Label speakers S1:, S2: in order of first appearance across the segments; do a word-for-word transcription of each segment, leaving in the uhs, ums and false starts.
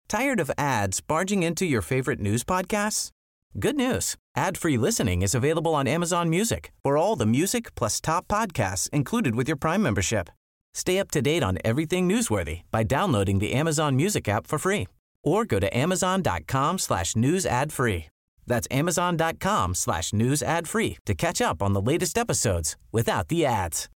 S1: Tired of ads barging into your favorite news podcasts? Good news. Ad-free listening is available on Amazon Music for all the music plus top podcasts included with your Prime membership. Stay up to date on everything newsworthy by downloading the Amazon Music app for free or go to amazon.com slash news ad free. That's amazon.com slash news ad free to catch up on the latest episodes without the ads.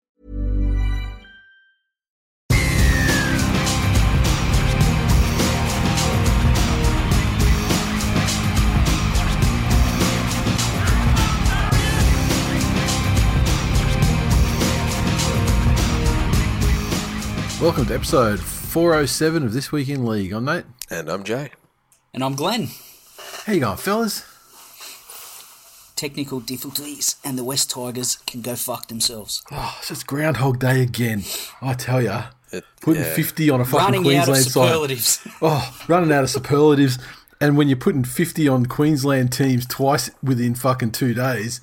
S2: Welcome to episode four oh seven of This Week in League. I'm Nate.
S3: And I'm Jay.
S4: And I'm Glenn.
S2: How you going, fellas?
S4: Technical difficulties, and the West Tigers can go fuck themselves.
S2: Oh, it's just Groundhog Day again. I tell ya.
S3: It,
S2: putting
S3: yeah.
S2: fifty on a fucking
S4: Running
S2: Queensland
S4: out of
S2: side.
S4: superlatives.
S2: Oh, running out of superlatives. And when you're putting fifty on Queensland teams twice within fucking two days,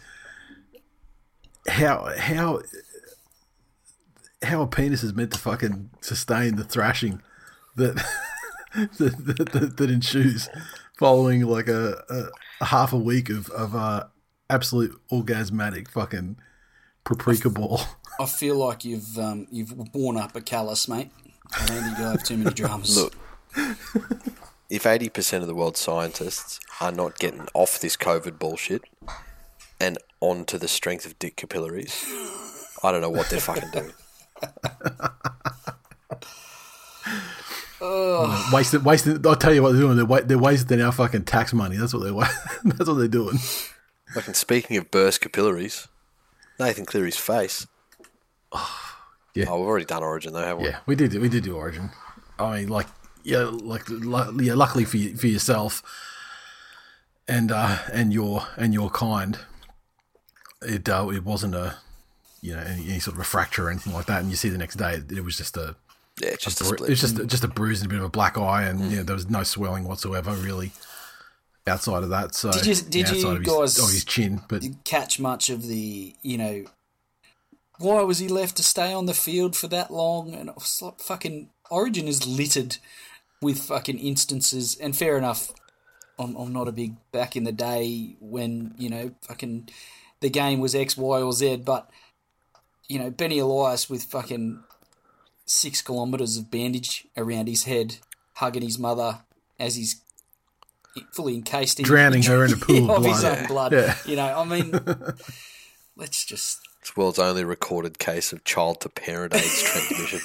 S2: how how how a penis is meant to fucking sustain the thrashing that that, that, that, that ensues following like a, a, a half a week of of uh, absolute orgasmatic fucking paprika ball.
S4: I feel like you've um, you've worn up a callus, mate. I don't think you'll have too many dramas.
S3: Look, if eighty percent of the world's scientists are not getting off this COVID bullshit and onto the strength of dick capillaries, I don't know what they're fucking doing.
S2: Oh. Wasted, wasted. I'll tell you what they're doing. They're, wa- they're wasting our fucking tax money. That's what they're. Wa- that's what they're doing.
S3: Like, and speaking of burst capillaries, Nathan Cleary's face.
S2: Yeah.
S3: Oh, we've already done Origin though, haven't we?
S2: Yeah, we did. We did do Origin. I mean, like, yeah, like, lu- yeah. Luckily for you, for yourself, and uh, and your and your kind, it uh, it wasn't a, you know, any, any sort of a fracture or anything like that. And you see the next day, it, it was just a.
S3: Yeah, it's just a,
S2: a
S3: split.
S2: It was just just a bruise and a bit of a black eye, and mm. you know, there was no swelling whatsoever really outside of that. So
S4: did you did
S2: yeah,
S4: you
S2: of
S4: guys
S2: his, oh, his chin, but
S4: catch much of the, you know, why was he left to stay on the field for that long? And it was like, fucking Origin is littered with fucking instances. And fair enough, I'm I'm not a big back in the day when, you know, fucking the game was X, Y, or Z, but you know, Benny Elias with fucking six kilometres of bandage around his head, hugging his mother as he's fully encased in
S2: drowning her in a pool of,
S4: of
S2: blood.
S4: his own blood.
S2: Yeah.
S4: You know, I mean, let's just.
S3: It's the world's only recorded case of child to parent AIDS transmission.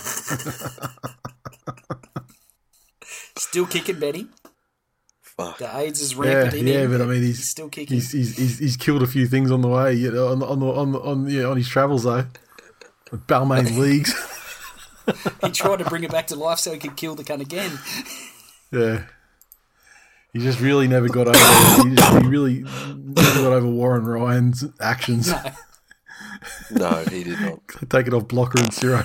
S4: Still kicking, Benny.
S3: Fuck.
S4: The AIDS is
S2: Yeah,
S4: rampant in
S2: yeah,
S4: him.
S2: but I mean, he's,
S4: he's still kicking.
S2: He's, he's he's he's killed a few things on the way, you know, on the, on the, on the, on yeah, on his travels though. Balmain leagues.
S4: He tried to bring it back to life so he could kill the cunt again.
S2: Yeah. He just really never got over. He, just, he really never got over Warren Ryan's actions.
S4: No.
S3: No, he did not.
S2: Take it off Blocker and Ciro.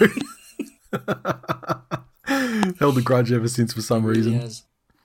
S2: Held a grudge ever since for some reason.
S4: Yes.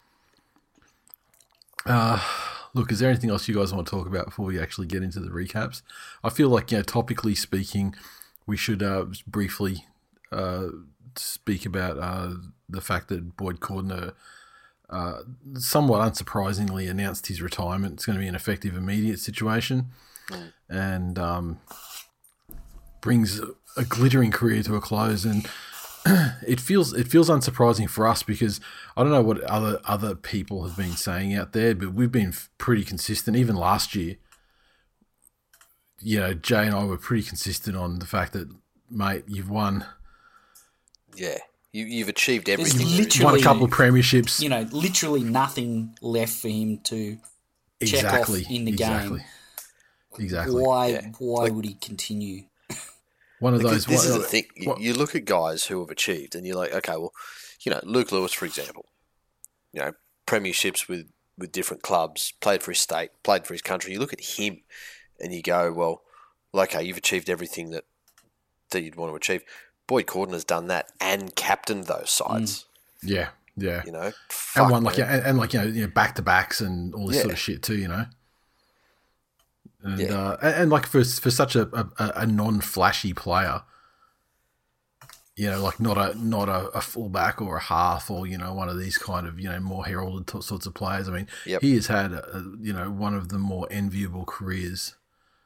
S2: Uh, look, is there anything else you guys want to talk about before we actually get into the recaps? I feel like, you know, topically speaking, we should uh, briefly uh, speak about uh, the fact that Boyd Cordner, uh, somewhat unsurprisingly, announced his retirement. It's going to be an effective, immediate situation, mm. and um, brings a glittering career to a close. And it feels it feels unsurprising for us because I don't know what other other people have been saying out there, but we've been pretty consistent. Even last year, you know, Jay and I were pretty consistent on the fact that, mate, you've won.
S3: Yeah, you, you've achieved everything.
S4: There's
S2: You've won a couple of premierships.
S4: You know, literally nothing left for him to
S2: exactly,
S4: check off in the
S2: exactly,
S4: game.
S2: Exactly.
S4: Why?
S3: Yeah.
S4: Why
S3: like,
S4: would he continue?
S2: One of
S3: because
S2: those.
S3: This
S2: what,
S3: is the thing. You,
S2: what,
S3: you look at guys who have achieved, and you're like, okay, well, you know, Luke Lewis, for example. You know, premierships with, with different clubs, played for his state, played for his country. You look at him, and you go, well, well okay, you've achieved everything that that you'd want to achieve. Boyd Cordner has done that and captained those sides.
S2: Mm. Yeah, yeah.
S3: You know,
S2: and one like yeah, and, and like you know, you know, back to backs and all this
S3: yeah.
S2: sort of shit too. You know, and
S3: yeah.
S2: uh, and, and like for for such a, a, a non flashy player, you know, like not a not a, a fullback or a half or, you know, one of these kind of, you know, more heralded t- sorts of players. I mean,
S3: Yep.
S2: he has had, a, you know, one of the more enviable careers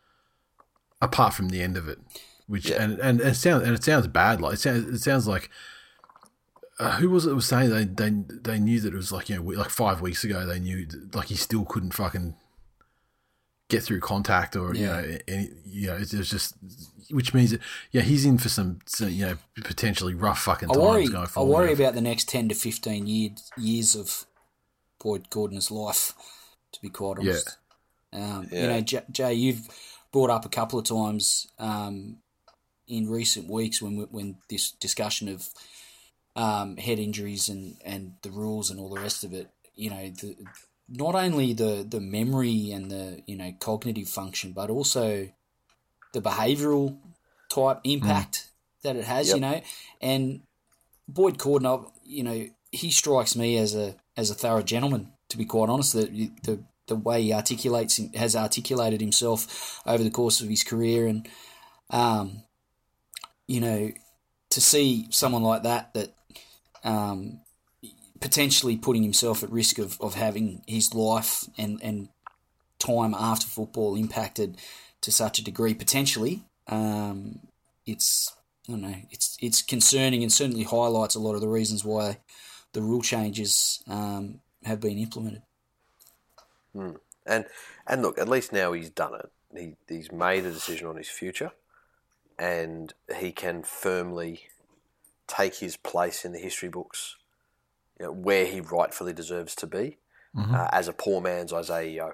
S2: apart from the end of it, which,
S3: Yeah.
S2: and, and, and it sounds, and it sounds bad. Like it sounds, it sounds like, uh, who was it that was saying they, they, they knew that it was like, you know, like five weeks ago, they knew that, like he still couldn't fucking get through contact or,
S4: Yeah.
S2: you know, any, you know, it was just, which means that, yeah, he's in for some, some, you know, potentially rough fucking
S4: I
S2: times
S4: worry,
S2: going
S4: I
S2: forward.
S4: worry about the next ten to fifteen years, years of Boyd Gordon's life, to be quite honest. Um,
S3: Yeah.
S4: You know, J- Jay, you've brought up a couple of times um, in recent weeks when when this discussion of um, head injuries and, and the rules and all the rest of it, you know, the, not only the, the memory and the, you know, cognitive function, but also the behavioural type impact mm. that it has,
S3: Yep.
S4: you know. And Boyd Cordner, you know, he strikes me as a as a thorough gentleman, to be quite honest. The the, the way he articulates him, has articulated himself over the course of his career, and um, you know, to see someone like that that um, potentially putting himself at risk of, of having his life and, and time after football impacted to such a degree, potentially, um, it's I don't know, it's it's concerning and certainly highlights a lot of the reasons why the rule changes um, have been implemented.
S3: Mm. And and look, at least now he's done it. He he's made a decision on his future, and he can firmly take his place in the history books, you know, where he rightfully deserves to be, mm-hmm. uh, as a poor man's Isaiah Yeo.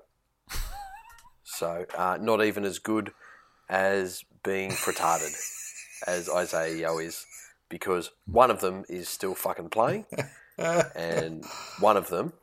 S3: So uh, not even as good as being retarded as Isaiah Yeo is, because one of them is still fucking playing, and one of them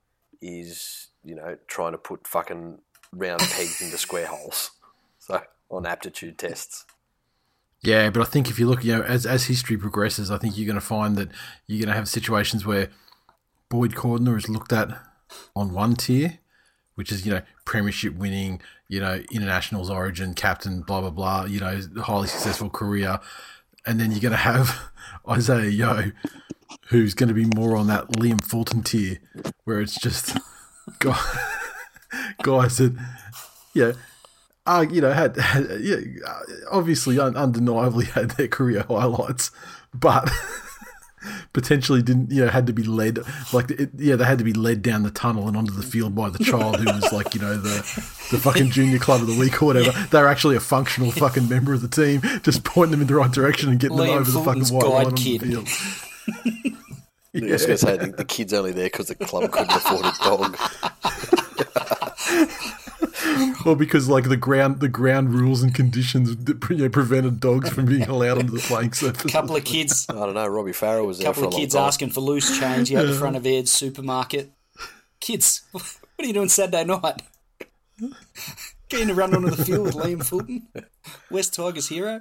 S3: is, you know, trying to put fucking round pegs into square holes. So on aptitude tests.
S2: Yeah, but I think if you look, you know, as as history progresses, I think you're going to find that you're going to have situations where Boyd Cordner is looked at on one tier, which is, you know, premiership winning, you know, internationals origin, captain, blah, blah, blah, you know, highly successful career. And then you're going to have Isaiah Yeo, who's going to be more on that Liam Fulton tier, where it's just guys, guys that, yeah, uh, you know, had, had yeah, obviously un- undeniably had their career highlights, but potentially didn't, you know, had to be led, like, it, yeah, they had to be led down the tunnel and onto the field by the child who was like, you know, the the fucking junior club of the week or whatever. Yeah. They're actually a functional fucking member of the team, just pointing them in the right direction and getting
S4: Liam
S2: them over
S4: Fulton's
S2: the fucking white line on
S4: kid.
S2: the field.
S3: Yeah. I was going to say, the, the kid's only there because the club couldn't afford a dog.
S2: Or because, like, the ground the ground rules and conditions that, you know, prevented dogs from being allowed onto the playing surface.
S4: A couple of kids.
S3: I don't know. Robbie Farrow was
S4: A
S3: there
S4: couple
S3: for a
S4: of
S3: long
S4: kids
S3: time.
S4: asking for loose change out the front of Ed's supermarket. Kids, what are you doing Saturday night? Getting to run onto the field with Liam Fulton, West Tigers hero.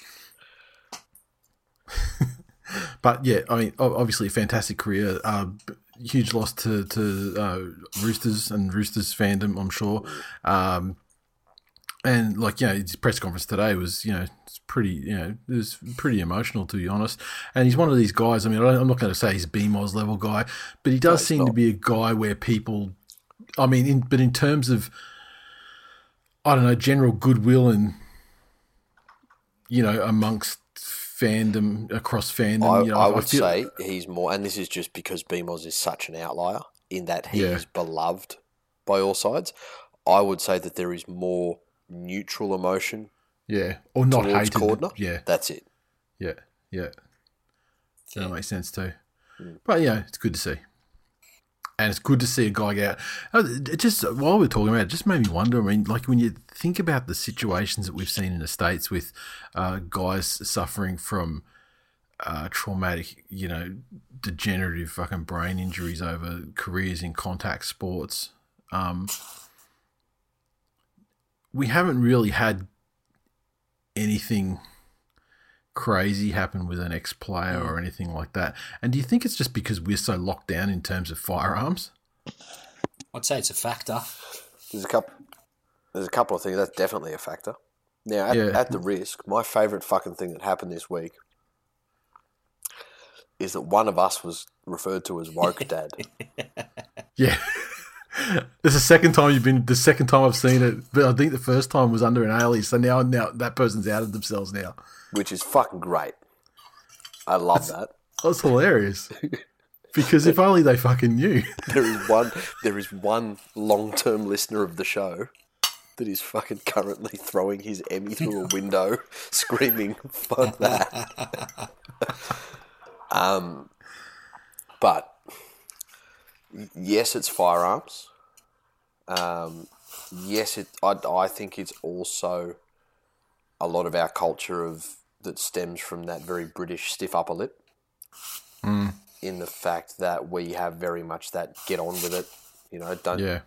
S2: But yeah, I mean, obviously a fantastic career. Uh, huge loss to to uh, Roosters and Roosters fandom, I'm sure. Um, and like, you know, his press conference today was, you know, it's pretty, you know, it was pretty emotional, to be honest. And he's one of these guys. I mean, I'm not going to say he's a B M O S level guy, but he does no, seem not. to be a guy where people, I mean, in, but in terms of, I don't know, general goodwill and, you know, amongst fandom, across fandom.
S3: I,
S2: you know,
S3: I
S2: I
S3: would
S2: feel,
S3: say he's more, and this is just because B M O S is such an outlier in that he
S2: yeah.
S3: is beloved by all sides. I would say that there is more neutral emotion.
S2: Yeah, or not hated.
S3: Cordner.
S2: Yeah,
S3: that's it.
S2: Yeah, yeah. So that makes sense too. Mm. But yeah, it's good to see. And it's good to see a guy get out. It just, while we're talking about it, it just made me wonder. I mean, like when you think about the situations that we've seen in the States with uh, guys suffering from uh, traumatic, you know, degenerative fucking brain injuries over careers in contact sports, um, we haven't really had anything crazy happen with an ex-player or anything like that. And do you think it's just because we're so locked down in terms of firearms?
S4: I'd say it's a factor.
S3: There's a couple. There's a couple of things. That's definitely a factor. Now, at,
S2: Yeah.
S3: at the risk, my favourite fucking thing that happened this week is that one of us was referred to as woke dad.
S2: Yeah. It's the second time you've been, the second time I've seen it, but I think the first time was under an alias, so now now that person's outed themselves now.
S3: Which is fucking great. I love
S2: that's,
S3: that.
S2: That's hilarious. Because if only they fucking knew.
S3: There is one there is one long-term listener of the show that is fucking currently throwing his Emmy through a window, screaming, fuck that. um, but, yes, it's firearms. Um, yes, it. I, I think it's also a lot of our culture of that stems from that very British stiff upper lip.
S2: Mm.
S3: In the fact that we have very much that get on with it, you know, don't
S2: yeah.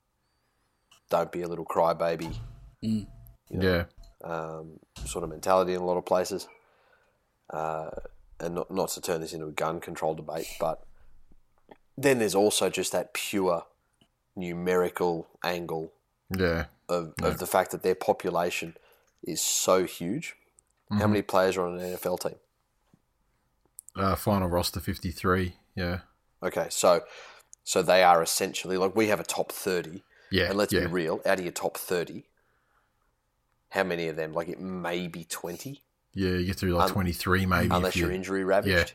S3: don't be a little crybaby,
S4: mm.
S3: you know,
S2: yeah,
S3: um, sort of mentality in a lot of places. Uh, and not not to turn this into a gun control debate, but then there's also just that pure numerical angle
S2: yeah,
S3: of,
S2: yeah.
S3: of the fact that their population is so huge. Mm-hmm. How many players are on an N F L team?
S2: Uh, final roster fifty-three, yeah.
S3: Okay, so so they are essentially, like we have a top thirty.
S2: Yeah.
S3: And let's
S2: yeah.
S3: be real, out of your top thirty, how many of them, like it may be twenty?
S2: Yeah, you get through like um, twenty-three maybe.
S3: Unless you're injury ravaged.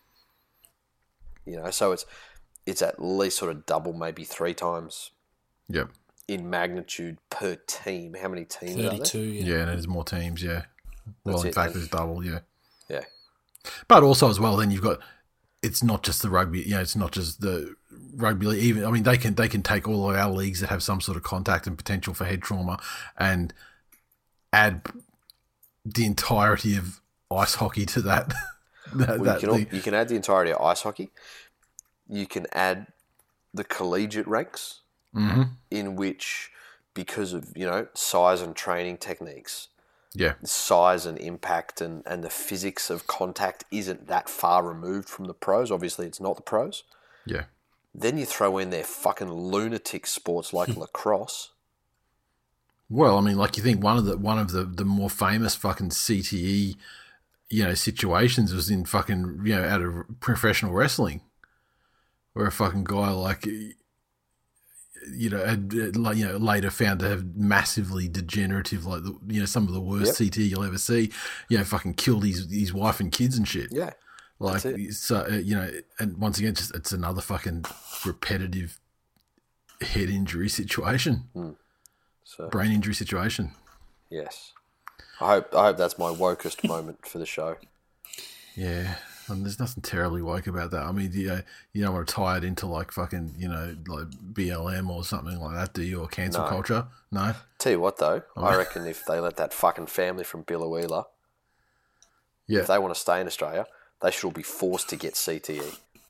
S2: Yeah.
S3: You know, so it's it's at least sort of double, maybe three times.
S2: Yep.
S3: In magnitude per team. How many teams
S4: thirty-two,
S3: are there?
S4: yeah.
S2: Yeah, and there's more teams, yeah. Well,
S3: That's
S2: in
S3: it,
S2: fact,
S3: then.
S2: there's double, yeah.
S3: Yeah.
S2: But also as well, then you've got, it's not just the rugby, you know, it's not just the rugby league. Even, I mean, they can they can take all of our leagues that have some sort of contact and potential for head trauma and add the entirety of ice hockey to that. that,
S3: Well,
S2: that
S3: you, can all, you can add the entirety of ice hockey. You can add the collegiate ranks,
S2: mm-hmm.
S3: in which, because of, you know, size and training techniques,
S2: yeah,
S3: size and impact and, and the physics of contact isn't that far removed from the pros. Obviously, it's not the pros.
S2: Yeah.
S3: Then you throw in their fucking lunatic sports like lacrosse.
S2: Well, I mean, like you think one of the one of the, the more famous fucking C T E, you know, situations was in fucking, you know, out of professional wrestling, where a fucking guy like, you know, had, like, you know, later found to have massively degenerative, like, the, you know, some of the worst
S3: Yep.
S2: C T E you'll ever see, you know, fucking killed his his wife and kids and shit.
S3: Yeah.
S2: Like,
S3: that's it.
S2: so, uh, you know, and once again, just it's another fucking repetitive head injury situation,
S3: Mm. So,
S2: brain injury situation.
S3: yes. I hope I hope that's my wokest moment for the show.
S2: Yeah, and there's nothing terribly woke about that. I mean, you know, you don't want to tie it into like fucking, you know, like B L M or something like that, do you? Or cancel
S3: No.
S2: culture? No.
S3: Tell you what, though,
S2: Oh.
S3: I reckon if they let that fucking family from Billawheeler,
S2: Yeah.
S3: if they want to stay in Australia, they should all be forced to get C T E.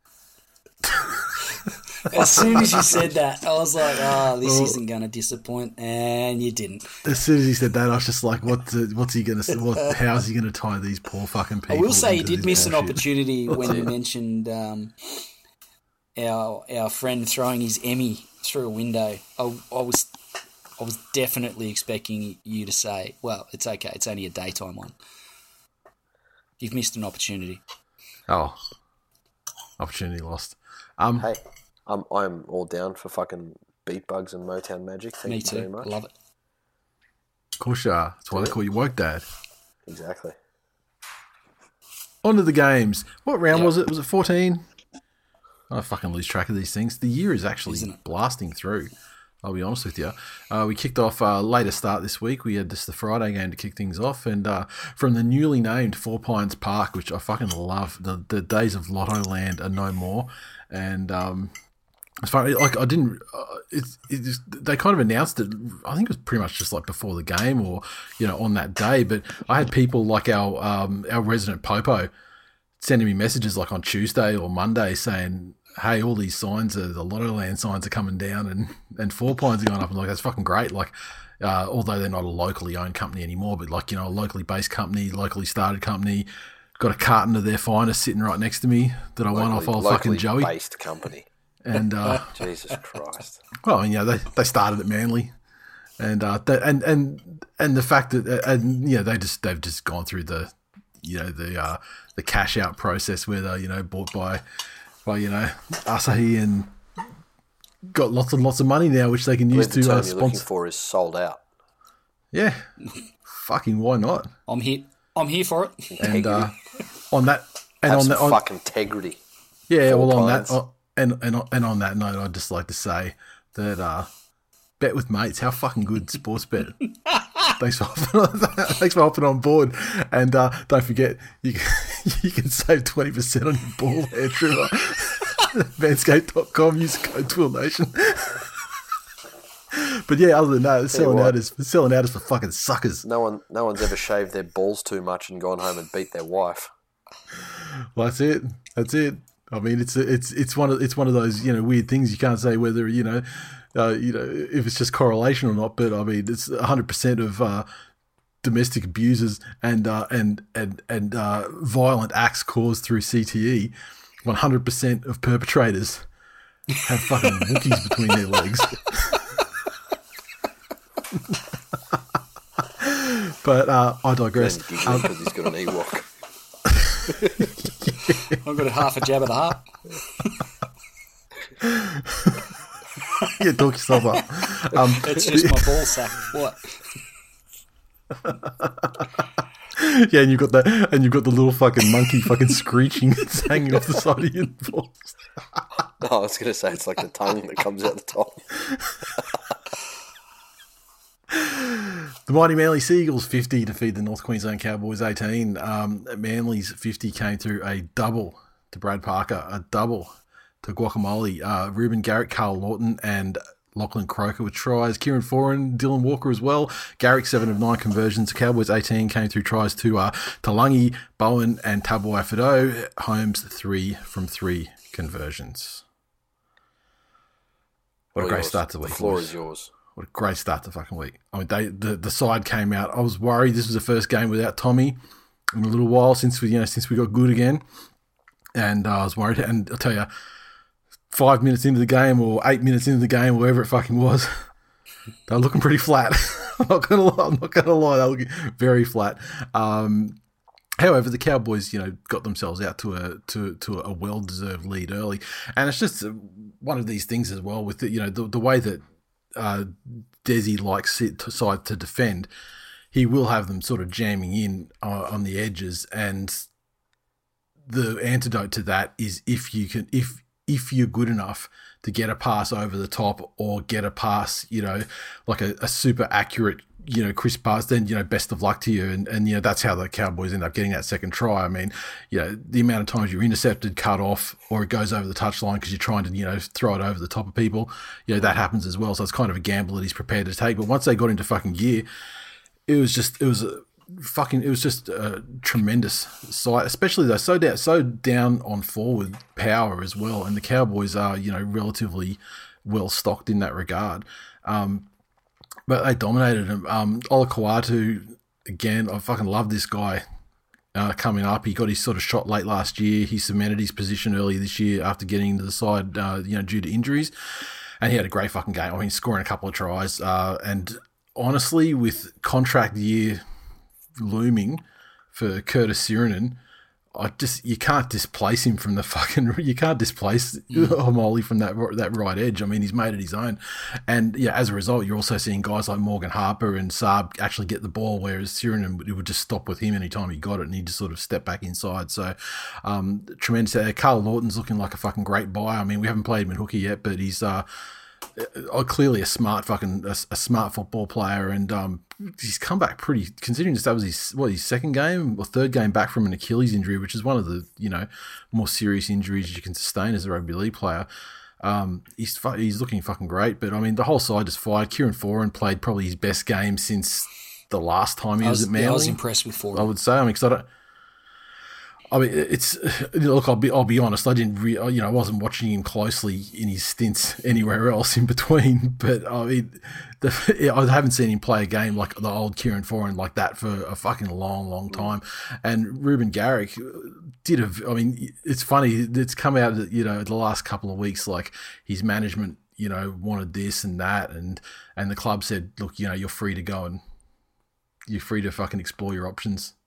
S4: As soon as you said that, I was like, oh, this
S2: Well-
S4: isn't going to disappoint. And you didn't.
S2: As soon as he said that, I was just like, "What? The, what's he gonna? What? How's he gonna tie these poor fucking people?"
S4: I will say you
S2: into
S4: did
S2: this
S4: miss an
S2: bullshit?
S4: opportunity when you mentioned um, our our friend throwing his Emmy through a window. I, I was I was definitely expecting you to say, well, it's okay, it's only a daytime one. You've missed an opportunity.
S2: Oh, opportunity lost. Um,
S3: Hey, I'm I'm all down for fucking beat bugs and Motown magic. Thank
S4: Me
S3: you
S4: too.
S3: very much.
S4: Love it.
S2: of course you are. That's why they call you woke dad.
S3: Exactly.
S2: On to the games. What round
S4: Yep.
S2: was it? Was it fourteen? I fucking lose track of these things. The year is actually
S4: Isn't it?
S2: blasting through. I'll be honest with you. Uh, we kicked off a uh, later start this week. We had just the Friday game to kick things off. And uh, from the newly named Four Pines Park, which I fucking love, the, the days of Lotto Land are no more. And um, it's funny, like I didn't, uh, it's, it's, they kind of announced it, I think it was pretty much just like before the game or, you know, on that day. But I had people like our, um, our resident Popo sending me messages like on Tuesday or Monday saying, hey, all these signs, are, the Lotto Land signs are coming down and, and Four Pines are going up. And like, that's fucking great. Like, uh, although they're not a locally owned company anymore, but like, you know, a locally based company, locally started company, got a carton of their finest sitting right next to me that I won off old fucking Joey.
S3: Based company.
S2: And, uh,
S3: Jesus Christ.
S2: well, you know, they, they started at Manly. And, uh, they, and, and, and the fact that, uh, and, you know, they just, they've just gone through the, you know, the uh, the cash out process where they're, you know, bought by, by you know, Asahi and got lots and lots of money now, which they can use
S3: the
S2: to
S3: term
S2: uh,
S3: you're looking
S2: sponsor.
S3: for is sold out.
S2: Yeah, fucking why not?
S4: I'm here. I'm here for it.
S2: And uh, on that, and
S3: Have
S2: on
S3: some
S2: that, on,
S3: fucking integrity.
S2: yeah,
S3: Four
S2: well, on
S3: pints.
S2: that, on, and and on- and on that note, I'd just like to say that uh, bet with mates. How fucking good sports bet. Thanks for hopping on, thanks for hopping on board, and uh, don't forget you can, you can save twenty percent on your ball hair trimmer. Manscaped dot com. Use the code Twill Nation. But yeah, other than that, selling
S3: what.
S2: out is selling out is for fucking suckers.
S3: No one, no one's ever shaved their balls too much and gone home and beat their wife.
S2: Well, that's it. That's it. I mean, it's it's it's one of it's one of those, you know, weird things you can't say whether, you know, uh, you know, if it's just correlation or not. But I mean, it's a hundred percent of uh, domestic abusers and uh, and and and uh, violent acts caused through C T E. One hundred percent of perpetrators have fucking Wookiees between their legs. But uh, I digress.
S3: And giggling because he's got an Ewok.
S4: I've got a half a jab at the heart.
S2: Yeah, talk yourself up. Um,
S4: It's just my ball sack. What?
S2: yeah, and you've got the and you've got the little fucking monkey fucking screeching that's hanging off the side of your balls.
S3: No, I was going to say it's like the tongue that comes out the top.
S2: The mighty Manly Seagulls fifty defeat the North Queensland Cowboys eighteen. Um, Manly's fifty came through a double to Brad Parker, a double to Guacamole, uh, Ruben Garrick, Carl Lawton, and Lachlan Croker with tries. Kieran Foran, Dylan Walker as well. Garrick, seven of nine conversions. Cowboys eighteen came through tries to uh, Talangi, Bowen, and Tabuai Fido. Holmes, three from three conversions. What
S3: All
S2: a great
S3: yours.
S2: start to the
S3: The
S2: week.
S3: floor
S2: boys.
S3: is yours.
S2: What a great start to the fucking week. I mean, they, the the side came out. I was worried this was the first game without Tommy in a little while since we you know since we got good again, and uh, I was worried. And I'll tell you, five minutes into the game or eight minutes into the game, whatever it fucking was, they're looking pretty flat. I'm not gonna lie. I'm not gonna lie. They're looking very flat. Um, However, the Cowboys, you know, got themselves out to a to to a well deserved lead early, and it's just one of these things as well with the, you know the the way that uh, Desi likes it to side to defend. He will have them sort of jamming in uh, on the edges, and the antidote to that is if you can if if you're good enough to get a pass over the top or get a pass, you know, like a, a super accurate, you know, crisp pass, then, you know, best of luck to you. And, and, you know, that's how the Cowboys end up getting that second try. I mean, you know, the amount of times you're intercepted, cut off, or it goes over the touchline because you're trying to, you know, throw it over the top of people, you know, that happens as well. So it's kind of a gamble that he's prepared to take. But once they got into fucking gear, it was just, it was a fucking, it was just a tremendous sight, especially though, so down, so down on forward power as well. And the Cowboys are, you know, relatively well stocked in that regard. Um, But they dominated him. Um, Ola Kawatu, again, I fucking love this guy uh, coming up. He got his sort of shot late last year. He cemented his position early this year after getting into the side, uh, you know, due to injuries. And he had a great fucking game. I mean, scoring a couple of tries. Uh, and honestly, with contract year looming for Curtis Sirinen, I just you can't displace him from the fucking you can't displace Homoli from that that right edge. I mean, he's made it his own, and yeah, as a result, you're also seeing guys like Morgan Harper and Saab actually get the ball, whereas Sirinen it would just stop with him anytime he got it, and he just sort of step back inside. So, um, tremendous. Uh, Carl Lawton's looking like a fucking great buy. I mean, we haven't played him in hooky yet, but he's uh, uh clearly a smart fucking a, a smart football player, and um. He's come back pretty, considering that was his what his second game or third game back from an Achilles injury, which is one of the you know more serious injuries you can sustain as a rugby league player. Um, he's he's looking fucking great, but I mean the whole side is fired. Kieran Foran played probably his best game since the last time he
S4: I
S2: was,
S4: was
S2: at Manly.
S4: I was impressed with Foran.
S2: I would say. I mean, because I don't. I mean, it's look. I'll be. I'll be honest. I didn't. Re, you know, I wasn't watching him closely in his stints anywhere else in between. But I mean, the, I haven't seen him play a game like the old Kieran Foran like that for a fucking long, long time. And Ruben Garrick did a. I mean, it's funny. It's come out. You know, the last couple of weeks, like his management, you know, wanted this and that, and and the club said, look, you know, you're free to go and you're free to fucking explore your options.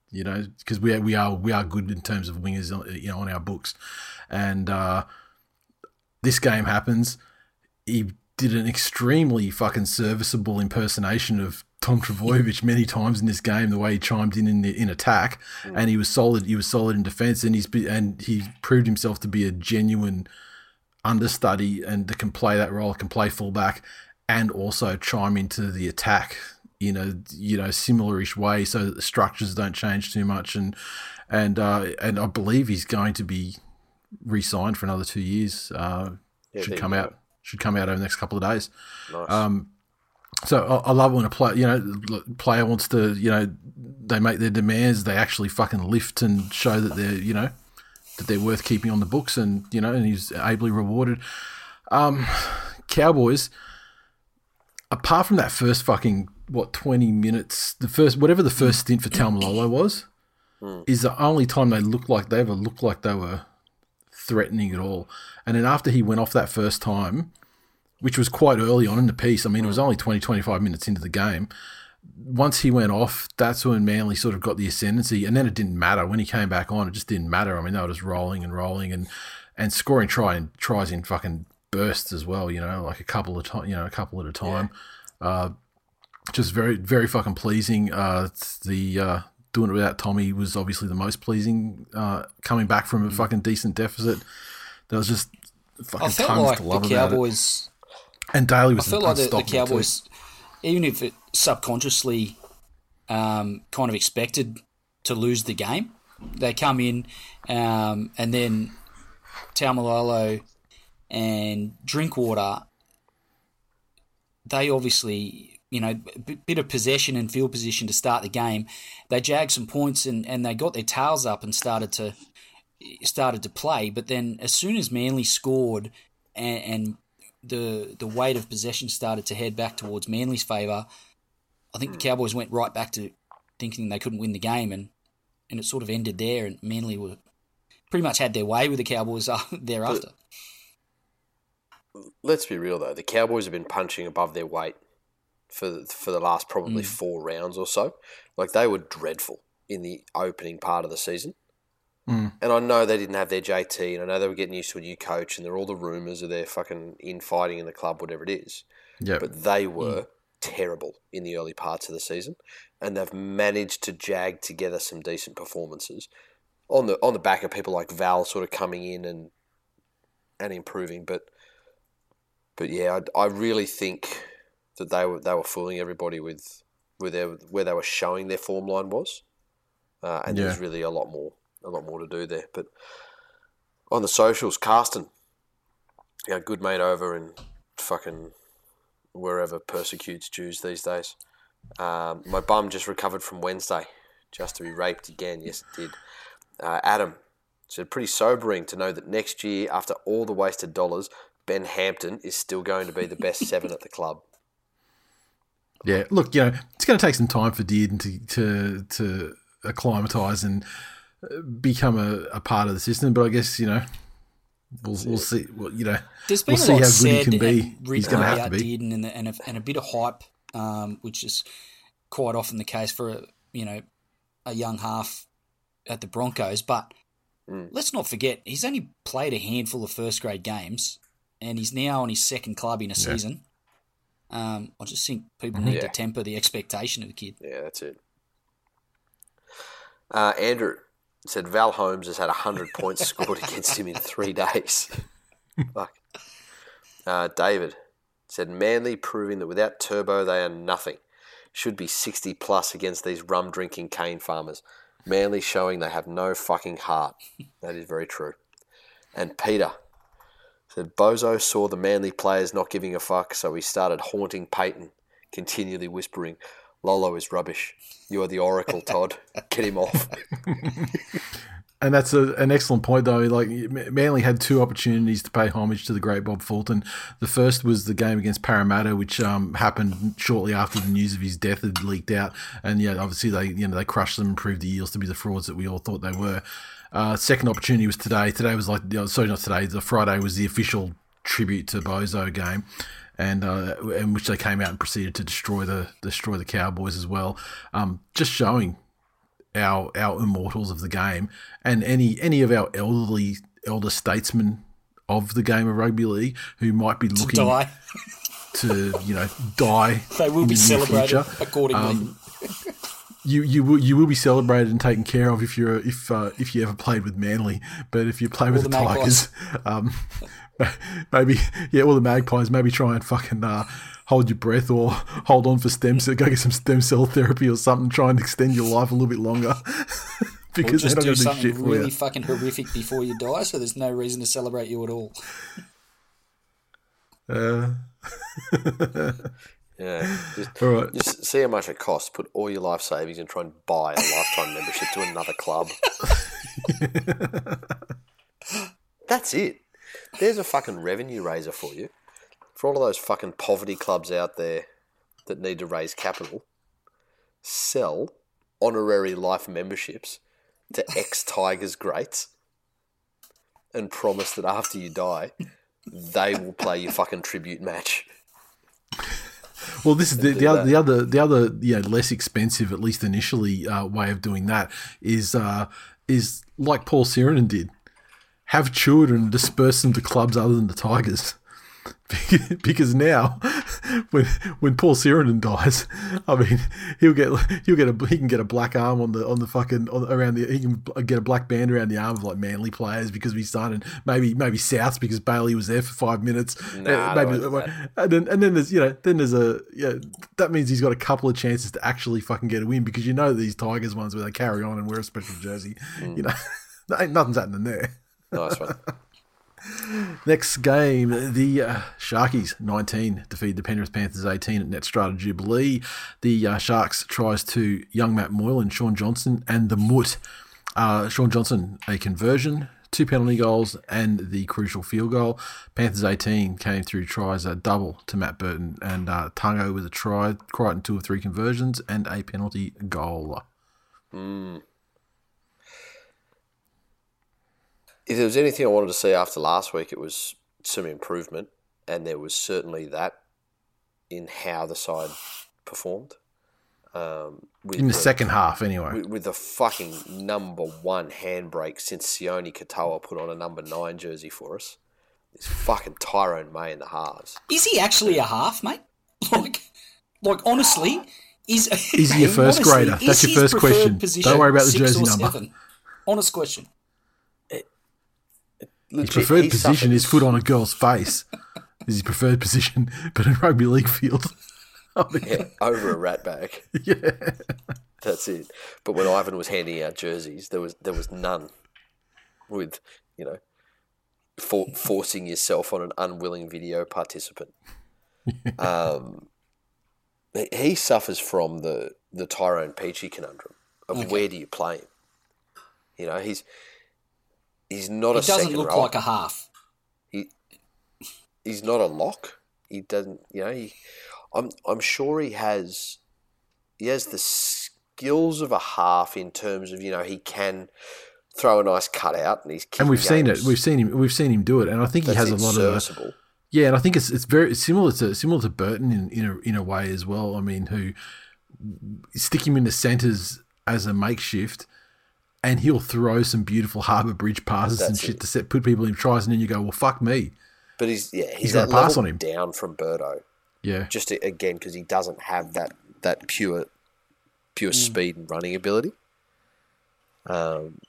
S2: you know, because we are, we are we are good in terms of wingers, you know, on our books. And uh, this game happens. He did an extremely fucking serviceable impersonation of Tom Trbojevic many times in this game. The way he chimed in in, the, in attack, mm. and he was solid. He was solid in defence, and he's and he proved himself to be a genuine understudy and that can play that role, can play fullback, and also chime into the attack in a you know similar-ish way, so that the structures don't change too much. And and uh, and I believe he's going to be re-signed for another two years. Uh, yeah, should come out. Should come out over the next couple of days. Nice. Um, so I, I love when a player, you know, player wants to, you know, they make their demands, they actually fucking lift and show that they're, you know, that they're worth keeping on the books, and you know, and he's ably rewarded. Um, Cowboys, apart from that first fucking what twenty minutes, the first whatever the first stint for Taumalolo was, mm. is the only time they looked like they ever looked like they were threatening at all. And then after he went off that first time, which was quite early on in the piece, I mean, it was only twenty, twenty-five minutes into the game. Once he went off, that's when Manly sort of got the ascendancy, and then it didn't matter. When he came back on, it just didn't matter. I mean, they were just rolling and rolling and, and scoring try and tries in fucking bursts as well, you know, like a couple of time, you know, a couple at a time. Yeah. Uh, just very, very fucking pleasing. Uh, the uh, doing it without Tommy was obviously the most pleasing. Uh, coming back from a fucking decent deficit, there was just fucking
S4: I felt
S2: tons
S4: like
S2: to love
S4: the
S2: about
S4: Cowboys,
S2: it. And Daly was
S4: I felt like the, the Cowboys, even if it subconsciously um, kind of expected to lose the game, they come in um, and then Taumalolo and Drinkwater, they obviously, you know, a bit of possession and field position to start the game. They jagged some points and, and they got their tails up and started to started to play. But then as soon as Manly scored and, and the the weight of possession started to head back towards Manly's favour, I think the Cowboys went right back to thinking they couldn't win the game, and, and it sort of ended there, and Manly were pretty much had their way with the Cowboys thereafter.
S3: But let's be real, though. The Cowboys have been punching above their weight for, for the last probably mm. four rounds or so. Like, they were dreadful in the opening part of the season. Mm. And I know they didn't have their J T, and I know they were getting used to a new coach, and there are all the rumours of their fucking infighting in the club, whatever it is. Yep. But they were mm. terrible in the early parts of the season, and they've managed to jag together some decent performances on the on the back of people like Val sort of coming in and and improving. But but yeah, I, I really think that they were they were fooling everybody with with their, where they were showing their form line was, uh, and yeah. there's really a lot more. A lot more to do there. But on the socials, Carsten, you know, good mate over in fucking wherever persecutes Jews these days. Um, my bum just recovered from Wednesday, just to be raped again. Yes, it did. Uh, Adam said, pretty sobering to know that next year, after all the wasted dollars, Ben Hampton is still going to be the best seven at the club.
S2: Yeah, look, you know, it's going to take some time for Dearden to to to acclimatise and become a, a part of the system, but I guess, you know, we'll we'll see. Well, you know,
S4: There's been
S2: we'll
S4: a
S2: see
S4: lot
S2: how good
S4: said
S2: he can be.
S4: And
S2: He's going to have to be.
S4: And, and, a, and a bit of hype, um, which is quite often the case for a, you know, a young half at the Broncos. But mm. let's not forget, he's only played a handful of first grade games, and he's now on his second club in a yeah. season. Um, I just think people need yeah. to temper the expectation of the kid.
S3: Yeah, that's it. Uh, Andrew said Val Holmes has had one hundred points scored against him in three days. Fuck. Uh, David said Manly proving that without Turbo they are nothing. Should be sixty plus against these rum-drinking cane farmers. Manly showing they have no fucking heart. That is very true. And Peter said Bozo saw the Manly players not giving a fuck, so he started haunting Peyton, continually whispering, Lolo is rubbish. You are the Oracle, Todd. Get him off.
S2: And that's a, an excellent point, though. Like, Manly had two opportunities to pay homage to the great Bob Fulton. The first was the game against Parramatta, which um, happened shortly after the news of his death had leaked out. And yeah, obviously they you know they crushed them and proved the Eels to be the frauds that we all thought they were. Uh, second opportunity was today. Today was like, you know, sorry, not today. The Friday was the official tribute to Bozo game. And uh, in which they came out and proceeded to destroy the destroy the Cowboys as well. Um, just showing our our immortals of the game and any any of our elderly elder statesmen of the game of rugby league who might be looking
S4: to die.
S2: to you know die.
S4: They will
S2: in
S4: be
S2: the near
S4: celebrated
S2: future.
S4: accordingly.
S2: Um, You you will you will be celebrated and taken care of if you're if uh, if you ever played with Manly, but if you play with the,
S4: the
S2: Tigers, um, maybe yeah, all the Magpies, maybe try and fucking uh, hold your breath or hold on for stem cell, go get some stem cell therapy or something, try and extend your life a little bit longer. Because
S4: or just
S2: they're not
S4: do
S2: going to do
S4: something
S2: shit for
S4: really
S2: you.
S4: fucking horrific before you die, so there's no reason to celebrate you at all.
S2: Uh,
S3: Yeah, just,
S2: all right.
S3: just see how much it costs. Put all your life savings and try and buy a lifetime membership to another club. That's it. There's a fucking revenue raiser for you. For all of those fucking poverty clubs out there that need to raise capital, sell honorary life memberships to ex-Tigers greats and promise that after you die, they will play your fucking tribute match.
S2: Well, this is the, the other,
S3: that.
S2: the other, the other, yeah, less expensive, at least initially, uh, way of doing that is uh, is like Paul Sirenen did, have children and disperse them to clubs other than the Tigers, because now, when when Paul Sirenen dies, I mean, he'll get he'll get a he can get a black arm on the on the fucking on, around the he can get a black band around the arm of like Manly players because we started maybe maybe Souths because Bailey was there for five minutes.
S3: Nah,
S2: uh, maybe and then and then there's you know then there's a yeah that means he's got a couple of chances to actually fucking get a win because you know these Tigers ones where they carry on and wear a special jersey, mm. you know, ain't nothing's happening there.
S3: Nice one.
S2: Next game, the uh, Sharkies nineteen defeat the Penrith Panthers eighteen at Netstrata Jubilee. The uh, Sharks tries to young Matt Moylan, Sean Johnson, and the Mutt. Uh, Sean Johnson a conversion, two penalty goals, and the crucial field goal. Panthers eighteen came through tries a double to Matt Burton and uh, Tungo with a try, Crichton two or three conversions, and a penalty goal.
S3: Mm. If there was anything I wanted to see after last week, it was some improvement, and there was certainly that in how the side performed. Um, with
S2: in the,
S3: the
S2: second half, anyway.
S3: With, with the fucking number one handbrake since Sione Katoa put on a number nine jersey for us. It's fucking Tyrone May in the halves.
S4: Is he actually a half, mate? Like, like honestly, is
S2: is he a first
S4: honestly,
S2: grader? That's your first question. Don't worry about the jersey number. Seven?
S4: Honest question.
S2: Legit, his preferred position suffers. Is foot on a girl's face. Is his preferred position, but in rugby league field. I mean,
S3: yeah, over a rat bag.
S2: Yeah.
S3: That's it. But when Ivan was handing out jerseys, there was there was none with, you know, for, forcing yourself on an unwilling video participant. um, he suffers from the, the Tyrone Peachy conundrum of okay. where do you play him? You know, he's he's not
S4: he
S3: a second
S4: He doesn't look
S3: row.
S4: like a half.
S3: He he's not a lock. He doesn't, you know, he, I'm I'm sure he has he has the skills of a half in terms of, you know, he can throw a nice cutout and he's
S2: and we've seen it. We've seen him. We've seen him do it, and I think he has a lot of. Yeah, and I think it's it's very similar to similar to Burton in in a, in a way as well. I mean, who stick him in the centres as a makeshift, and he'll throw some beautiful Harbour Bridge passes That's and shit it. to set put people in tries, and then you go, well, fuck me.
S3: But he's yeah he's,
S2: he's
S3: that
S2: pass
S3: level
S2: on him.
S3: down from Birdo.
S2: Yeah,
S3: just to, again because he doesn't have that that pure pure mm. speed and running ability. Um,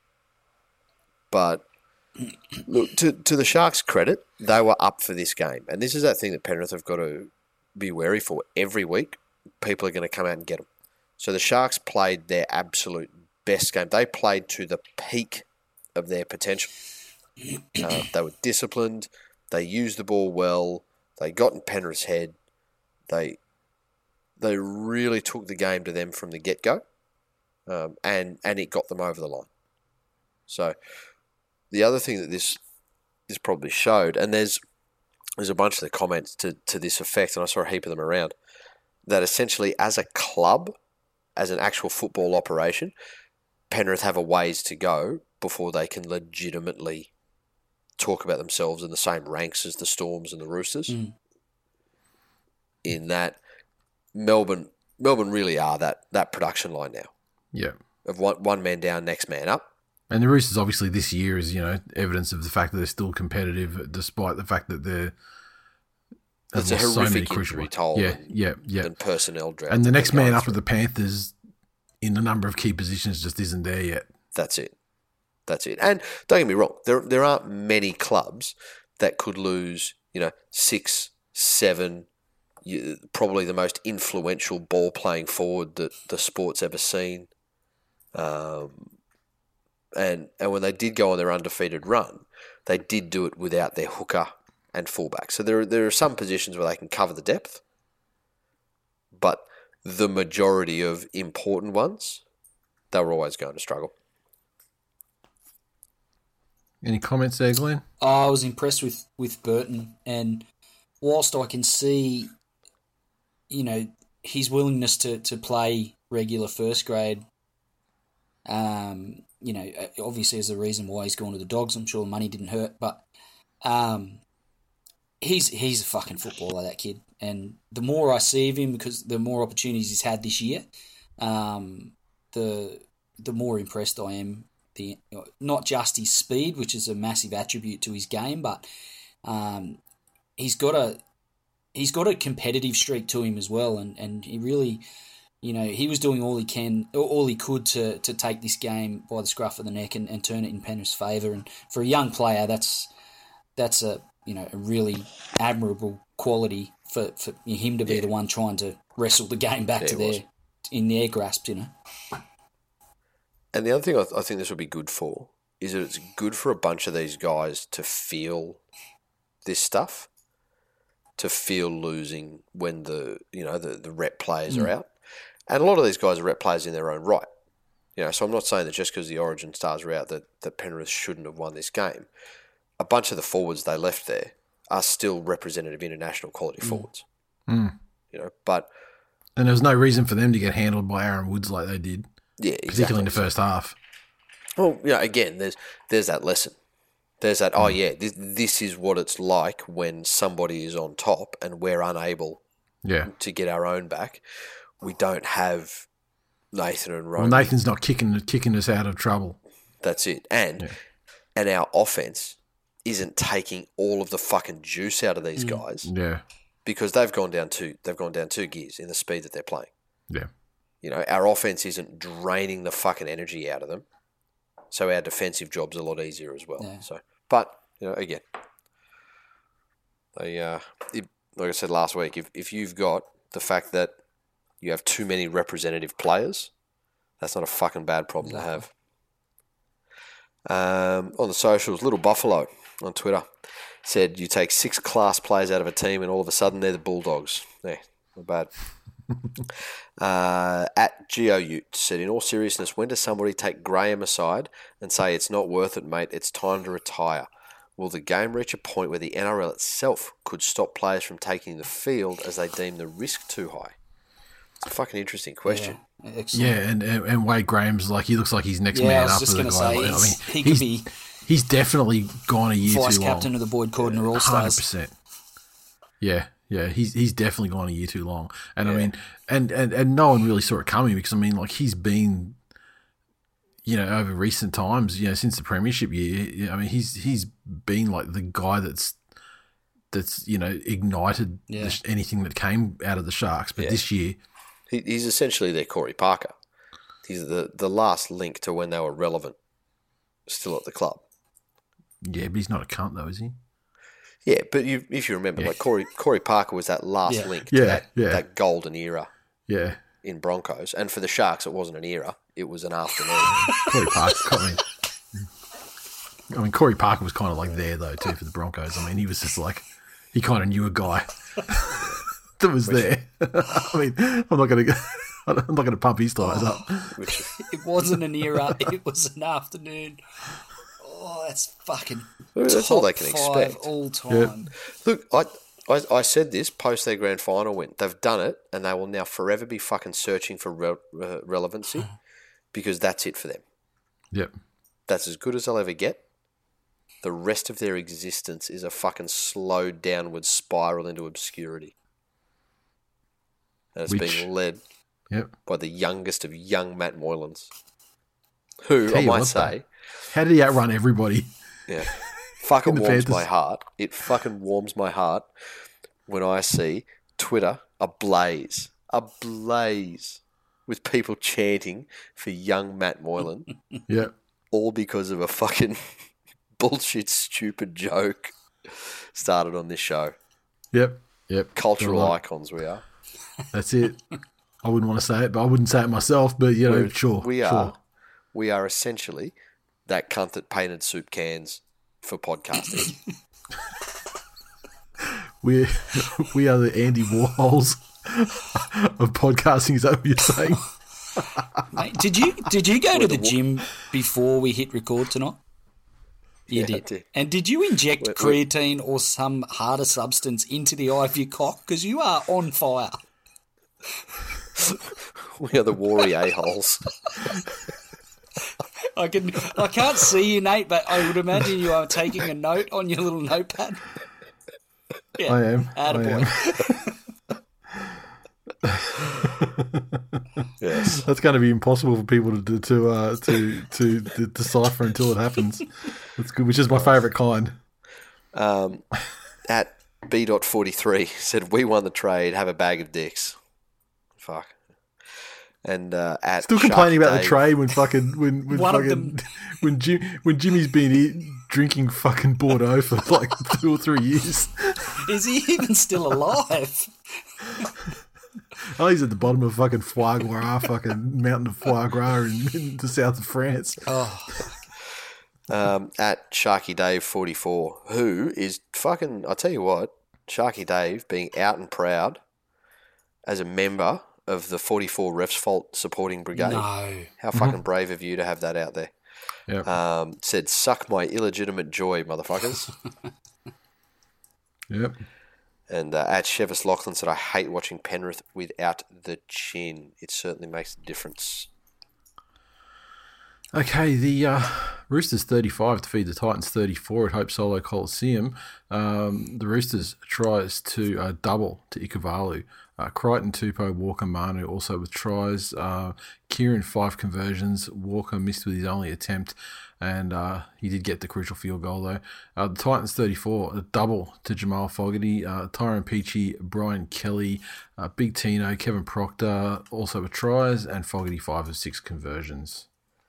S3: but. Look, to to the Sharks' credit, they were up for this game. And this is that thing that Penrith have got to be wary for. Every week, people are going to come out and get them. So the Sharks played their absolute best game. They played to the peak of their potential. Uh, they were disciplined. They used the ball well. They got in Penrith's head. They they really took the game to them from the get-go. Um, and, and it got them over the line. So... The other thing that this this probably showed, and there's there's a bunch of the comments to, to this effect, and I saw a heap of them around, that essentially as a club, as an actual football operation, Penrith have a ways to go before they can legitimately talk about themselves in the same ranks as the Storms and the Roosters. Mm. In that Melbourne Melbourne really are that that production line now.
S2: Yeah.
S3: of one, one man down, next man up.
S2: And the Roosters, obviously, this year is, you know, evidence of the fact that they're still competitive, despite the fact that they're.
S3: It's a horrific so injury toll.
S2: Yeah, yeah, yeah.
S3: And personnel drought.
S2: And the next man up with the Panthers, in a number of key positions, just isn't there yet.
S3: That's it. That's it. And don't get me wrong, there there aren't many clubs that could lose, you know, six, seven, you, probably the most influential ball playing forward that the sport's ever seen. Um, and and when they did go on their undefeated run, they did do it without their hooker and fullback. So there there are some positions where they can cover the depth, but the majority of important ones, they were always going to struggle.
S2: Any comments there, Glenn?
S4: I was impressed with, with Burton, and whilst I can see, you know, his willingness to, to play regular first grade, um, you know, obviously there's a reason why he's gone to the Dogs. I'm sure money didn't hurt, but um, he's he's a fucking footballer, that kid. And the more I see of him, because the more opportunities he's had this year, um, the the more impressed I am. The, not just his speed, which is a massive attribute to his game, but um, he's got a he's got a competitive streak to him as well, and, and he really, you know, he was doing all he can, all he could to, to take this game by the scruff of the neck and, and turn it in Penrith's favour. And for a young player, that's that's a you know a really admirable quality for, for him to be
S3: yeah.
S4: the one trying to wrestle the game back
S3: yeah,
S4: to their in their grasp, you know.
S3: And the other thing I, th- I think this would be good for is that it's good for a bunch of these guys to feel this stuff, to feel losing when the you know the, the rep players mm. are out, and a lot of these guys are rep players in their own right. You know, so I'm not saying that just because the Origin stars are out that, that Penrith shouldn't have won this game. A bunch of the forwards they left there are still representative international quality mm. forwards.
S2: Mm.
S3: You know, but
S2: and there was no reason for them to get handled by Aaron Woods like they did.
S3: Yeah, exactly.
S2: Particularly in the first half.
S3: Well, yeah, again, there's there's that lesson. There's that, oh, yeah, this, this is what it's like when somebody is on top and we're unable
S2: yeah.
S3: to get our own back. We don't have Nathan and Roman.
S2: Well, Nathan's not kicking kicking us out of trouble.
S3: That's it. And yeah. and our offense isn't taking all of the fucking juice out of these mm. guys.
S2: Yeah.
S3: Because they've gone down two they've gone down two gears in the speed that they're playing.
S2: Yeah.
S3: You know, our offense isn't draining the fucking energy out of them, so our defensive job's a lot easier as well.
S4: Yeah.
S3: So, but you know, again, they, uh, it, like I said last week, if if you've got the fact that you have too many representative players, that's not a fucking bad problem exactly. to have. Um, on the socials, Little Buffalo on Twitter said you take six class players out of a team, and all of a sudden they're the Bulldogs. Yeah, not bad. uh, at GeoUte said, in all seriousness, when does somebody take Graham aside and say it's not worth it, mate, it's time to retire? Will the game reach a point where the N R L itself could stop players from taking the field as they deem the risk too high? It's a fucking interesting question.
S4: Yeah,
S2: yeah and, and and Wade Graham's like, he looks like he's next
S4: yeah,
S2: man
S4: I was
S2: up.
S4: just going to say, I mean, he
S2: he's,
S4: could be
S2: he's definitely gone a year too long.
S4: Vice captain of the Boyd Cordner All Stars.
S2: one hundred percent. Yeah. Yeah, he's he's definitely gone a year too long, and yeah. I mean, and, and, and no one really saw it coming because I mean, like he's been, you know, over recent times, you know, since the premiership year, I mean, he's he's been like the guy that's that's you know ignited
S4: yeah.
S2: the, anything that came out of the Sharks, but
S3: yeah.
S2: this year,
S3: he, he's essentially their Corey Parker. He's the the last link to when they were relevant, still at the club.
S2: Yeah, but he's not a cunt though, is he?
S3: Yeah, but you, if you remember, yeah. like Corey Corey Parker was that last
S4: yeah.
S3: link to
S2: yeah,
S3: that,
S2: yeah.
S3: that golden era
S2: yeah.
S3: in Broncos. And for the Sharks, it wasn't an era. It was an afternoon.
S2: Corey Parker, I mean, I mean, Corey Parker was kind of like there, though, too, for the Broncos. I mean, he was just like, he kind of knew a guy that was Which, there. I mean, I'm not going to I'm not going to pump his tires oh, up.
S3: Which,
S4: it wasn't an era. It was an afternoon. Oh, that's fucking
S3: well, that's all they can expect
S4: all time.
S3: Yeah. Look, I, I I said this post their grand final win. They've done it, and they will now forever be fucking searching for re- re- relevancy because that's it for them.
S2: Yep,
S3: that's as good as they'll ever get. The rest of their existence is a fucking slow downward spiral into obscurity, and it's
S2: Which,
S3: being led
S2: yep.
S3: by the youngest of young Matt Moylans. who
S2: Tell
S3: I
S2: you
S3: might
S2: what,
S3: say,
S2: though, how did he outrun everybody?
S3: yeah, fuck it
S2: In the
S3: warms
S2: Panthers.
S3: my heart. It fucking warms my heart when I see Twitter ablaze, ablaze with people chanting for young Matt Moylan,
S2: Yeah.
S3: all because of a fucking bullshit, stupid joke started on this show.
S2: Yep. Yep.
S3: Cultural
S2: Well,
S3: icons we are.
S2: That's it. I wouldn't want to say it, but I wouldn't say it myself. But you know,
S3: We're-
S2: sure,
S3: we
S2: sure.
S3: are. We are essentially that cunt that painted soup cans for podcasting.
S2: We we are the Andy Warhols of podcasting. Is that what you're saying?
S4: Mate, did you did you go to the
S3: the wa-
S4: gym before we hit record tonight? You
S3: Yeah, I
S4: did.
S3: did.
S4: And did you inject
S3: Wait, wait.
S4: creatine or some harder substance into the eye of your cock? Because you are on fire.
S3: We are the Warrior a-holes.
S4: I can I can't see you, Nate, but I would imagine you are taking a note on your little notepad. Yeah,
S2: I am. I
S4: attaboy.
S2: am.
S3: Yes.
S2: That's going to be impossible for people to do, to uh, to, to to decipher until it happens. That's good, which is my favourite kind.
S3: Um, at B forty-three said, we won the trade, have a bag of dicks. Fuck. And uh, at
S2: Still complaining
S3: Sharky
S2: about the
S3: Dave-
S2: trade when fucking when when
S4: One of
S2: fucking
S4: them-
S2: when Jim when Jimmy's been eat, drinking fucking Bordeaux for like two or three years.
S4: Is he even still alive?
S2: Oh, he's at the bottom of fucking foie gras, fucking mountain of foie gras in, in the south of France.
S4: Oh,
S3: Um, at Sharky Dave forty-four, who is fucking, I'll tell you what, Sharky Dave being out and proud as a member of the forty-four Refs Fault supporting brigade.
S4: no.
S3: How fucking brave of you to have that out there.
S2: Yeah.
S3: Um, said, suck my illegitimate joy, motherfuckers.
S2: Yep.
S3: And uh, at Chevis Lachlan said, I hate watching Penrith without the chin. It certainly makes a difference.
S2: Okay, the uh, Roosters thirty-five to feed the Titans thirty-four at Hope Solo Coliseum. Um, the Roosters tries to uh, double to Ikavalu. Uh, Crichton, Tupou, Walker, Manu also with tries. Uh, Kieran, five conversions. Walker missed with his only attempt, and uh, he did get the crucial field goal though. Uh, the Titans thirty-four, a double to Jamal Fogarty. Uh, Tyrone Peachy, Brian Kelly, uh, Big Tino, Kevin Proctor also with tries, and Fogarty five of six conversions.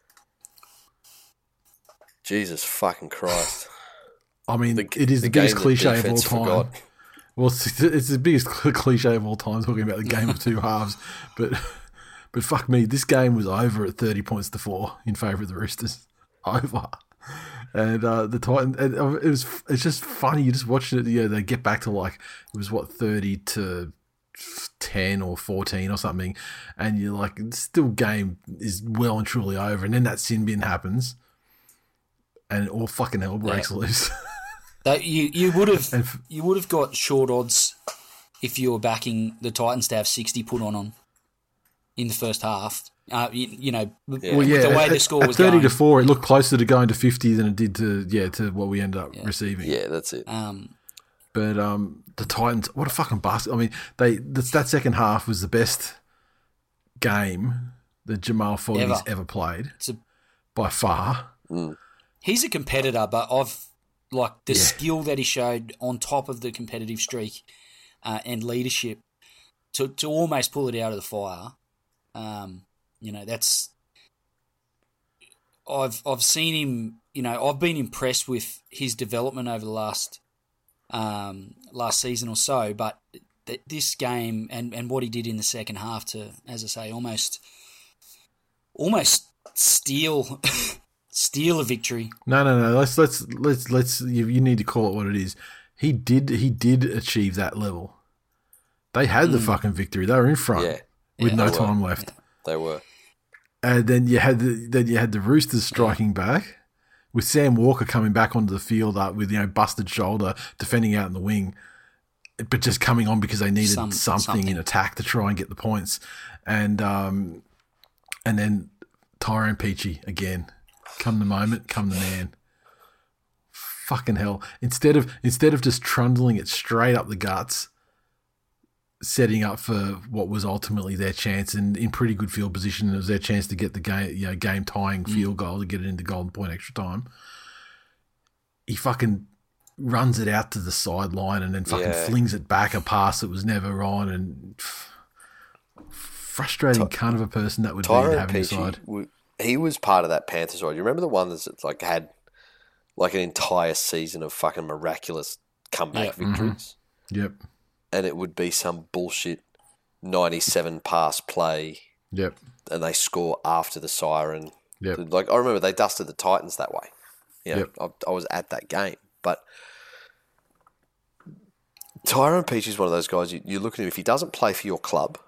S3: Jesus fucking Christ.
S2: I mean,
S3: The-
S2: it is
S3: the
S2: the, biggest
S3: game that
S2: cliche of all
S3: defense
S2: time.
S3: forgot.
S2: Well, it's, it's the biggest cliche of all time talking about the game of two halves. But but fuck me, this game was over at thirty points to four in favour of the Roosters. Over. And uh, the Titans, and uh, it was it's just funny. You just watch it. Yeah, they get back to like it was what thirty to ten or fourteen or something, and you're like, still game is well and truly over. And then that sin bin happens, and all fucking hell breaks
S4: Yeah.
S2: loose.
S4: That you you would have
S2: And f-
S4: you would have got short odds if you were backing the Titans to have sixty put on on in the first half. Uh, you, you know, with
S3: Yeah.
S2: Well, yeah,
S4: the way
S2: at,
S4: the score
S2: at
S4: was
S2: thirty
S4: going.
S2: to four, it looked closer to going to fifty than it did to yeah to what we ended up
S4: Yeah.
S2: receiving.
S3: Yeah, that's it.
S4: Um,
S2: But um, the Titans, what a fucking basket! I mean, they that, that second half was the best game that Jamal Fogarty's
S4: Ever.
S2: ever, played
S4: it's a,
S2: by far.
S4: he's a competitor, but I've like the
S2: Yeah.
S4: skill that he showed on top of the competitive streak uh, and leadership to to almost pull it out of the fire. Um, you know, that's I've I've seen him. You know, I've been impressed with his development over the last um, last season or so. But th- this game and, and what he did in the second half to, as I say, almost almost steal steal a victory.
S2: No, no, no. Let's let's let's let's. You, you need to call it what it is. He did he did achieve that level. They had the fucking victory. They were in front
S3: Yeah.
S2: with
S4: Yeah,
S2: no
S3: they were.
S2: time left.
S3: They were.
S2: And then you had the then you had the Roosters striking back, with Sam Walker coming back onto the field up with you know busted shoulder, defending out in the wing, but just coming on because they needed
S4: Some-
S2: something,
S4: something.
S2: in attack to try and get the points, and um, and then Tyrone Peachy again, come the moment, come the man. Fucking hell! Instead of instead of just trundling it straight up the guts, setting up for what was ultimately their chance, and in pretty good field position. It was their chance to get the game, you know, game tying field goal to get it into golden point extra time. He fucking runs it out to the sideline and then fucking
S3: Yeah.
S2: flings it back, a pass that was never on, and pff, frustrating kind of a person that would be to
S3: Tyrone
S2: have
S3: Peachey,
S2: inside.
S3: w- he was part of that Panthers side. You remember the one that's like had like an entire season of fucking miraculous comeback
S4: Yeah.
S3: victories,
S2: Yep,
S3: and it would be some bullshit ninety-seven pass play,
S2: yep,
S3: and they score after the siren.
S2: yep.
S3: Like I remember they dusted the Titans that way. You know,
S2: Yep.
S3: I, I was at that game, but Tyrone Peachey is one of those guys. You, you look at him, if he doesn't play for your club,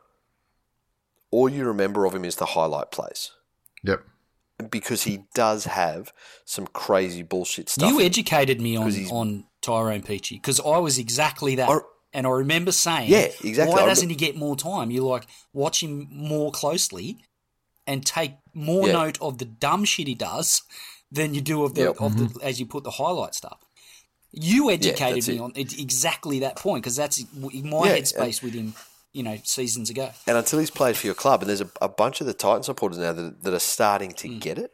S3: all you remember of him is the highlight plays.
S2: Yep.
S3: Because he does have some crazy bullshit stuff.
S4: You educated me on,
S3: 'Cause he's-
S4: on Tyrone Peachey because I was exactly that.
S3: Or-
S4: and I remember saying,
S3: Yeah, exactly.
S4: why
S3: I
S4: doesn't
S3: rem-
S4: he get more time? You like watch him more closely and take more
S3: Yeah.
S4: note of the dumb shit he does than you do of the
S3: Yep.
S4: of the as you put the highlight stuff. You educated
S3: that's
S4: me
S3: it.
S4: on it, exactly that point because that's in my
S3: Yeah,
S4: headspace with him, you know, seasons ago.
S3: And until he's played for your club, and there's a, a bunch of the Titan supporters now that, that are starting to
S4: Mm.
S3: get it.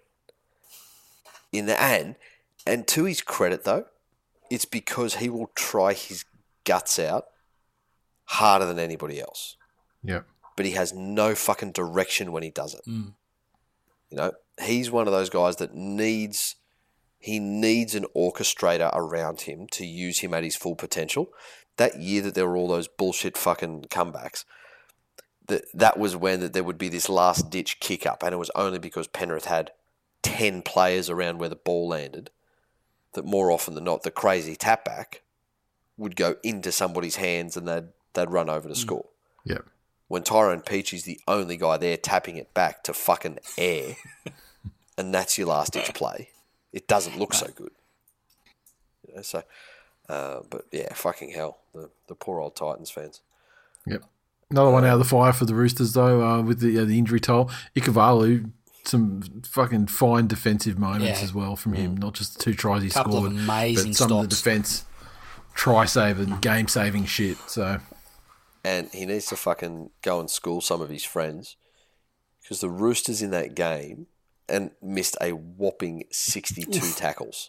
S3: In the end, and to his credit though, it's because he will try his guts out harder than anybody else.
S2: Yep.
S3: But he has no fucking direction when he does it.
S4: Mm.
S3: You know, he's one of those guys that needs he needs an orchestrator around him to use him at his full potential. That year that there were all those bullshit fucking comebacks, that that was when that there would be this last ditch kick up, and it was only because Penrith had ten players around where the ball landed that more often than not the crazy tap back would go into somebody's hands and they'd they'd run over to score.
S2: Yep.
S3: When Tyrone Peachey's the only guy there tapping it back to fucking air, and that's your last ditch play, it doesn't look so good. You know, so, uh, but yeah, fucking hell, the, the poor old Titans fans.
S2: Yep. Another one out of the fire for the Roosters, though, uh, with the uh, the injury toll. Ikavalu, some fucking fine defensive moments
S4: Yeah.
S2: as well from him. Not just the two tries he
S4: Couple of
S2: scored,
S4: amazing
S2: but some of the
S4: stops.
S2: defence, try-saving, game-saving shit. So,
S3: And he needs to fucking go and school some of his friends, because the Roosters in that game and missed a whopping sixty-two tackles.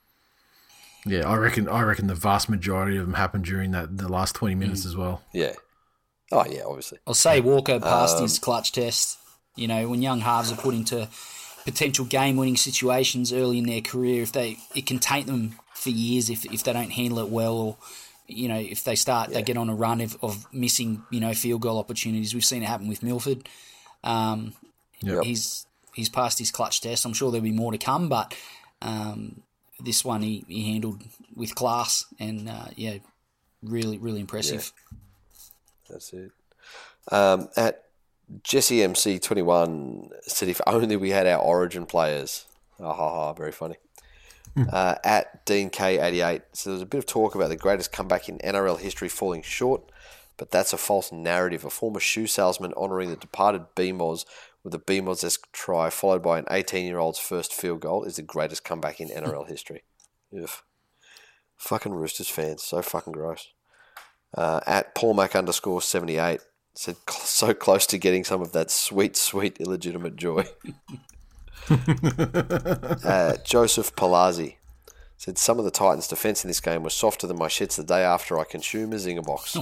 S2: yeah, I reckon I reckon the vast majority of them happened during that the last twenty minutes as well.
S3: Yeah. Oh yeah, obviously.
S4: I'll say Walker passed
S3: Um,
S4: his clutch test. You know, when young halves are put into potential game-winning situations early in their career, if they it can take them for years if if they don't handle it well, or you know, if they start they get on a run of, of missing you know field goal opportunities. We've seen it happen with Milford. Um,
S2: Yep.
S4: He's he's passed his clutch test. I'm sure there'll be more to come, but um, this one he, he handled with class and uh, yeah, really really impressive.
S3: That's it. Um, at Jesse M C twenty-one said, if only we had our Origin players. Ah, ha, ha, very funny. uh, at Dean K eighty-eight, so there's a bit of talk about the greatest comeback in N R L history falling short, but that's a false narrative. A former shoe salesman honouring the departed B M O S with a B M O S-esque try followed by an eighteen-year-old's first field goal is the greatest comeback in N R L history. Ugh. Fucking Roosters fans, so fucking gross. Uh, at Paul Mac underscore seventy-eight said, "Cl- so close to getting some of that sweet, sweet illegitimate joy." uh, Joseph Palazzi said, some of the Titans' defence in this game was softer than my shits the day after I consumed a Zinger box.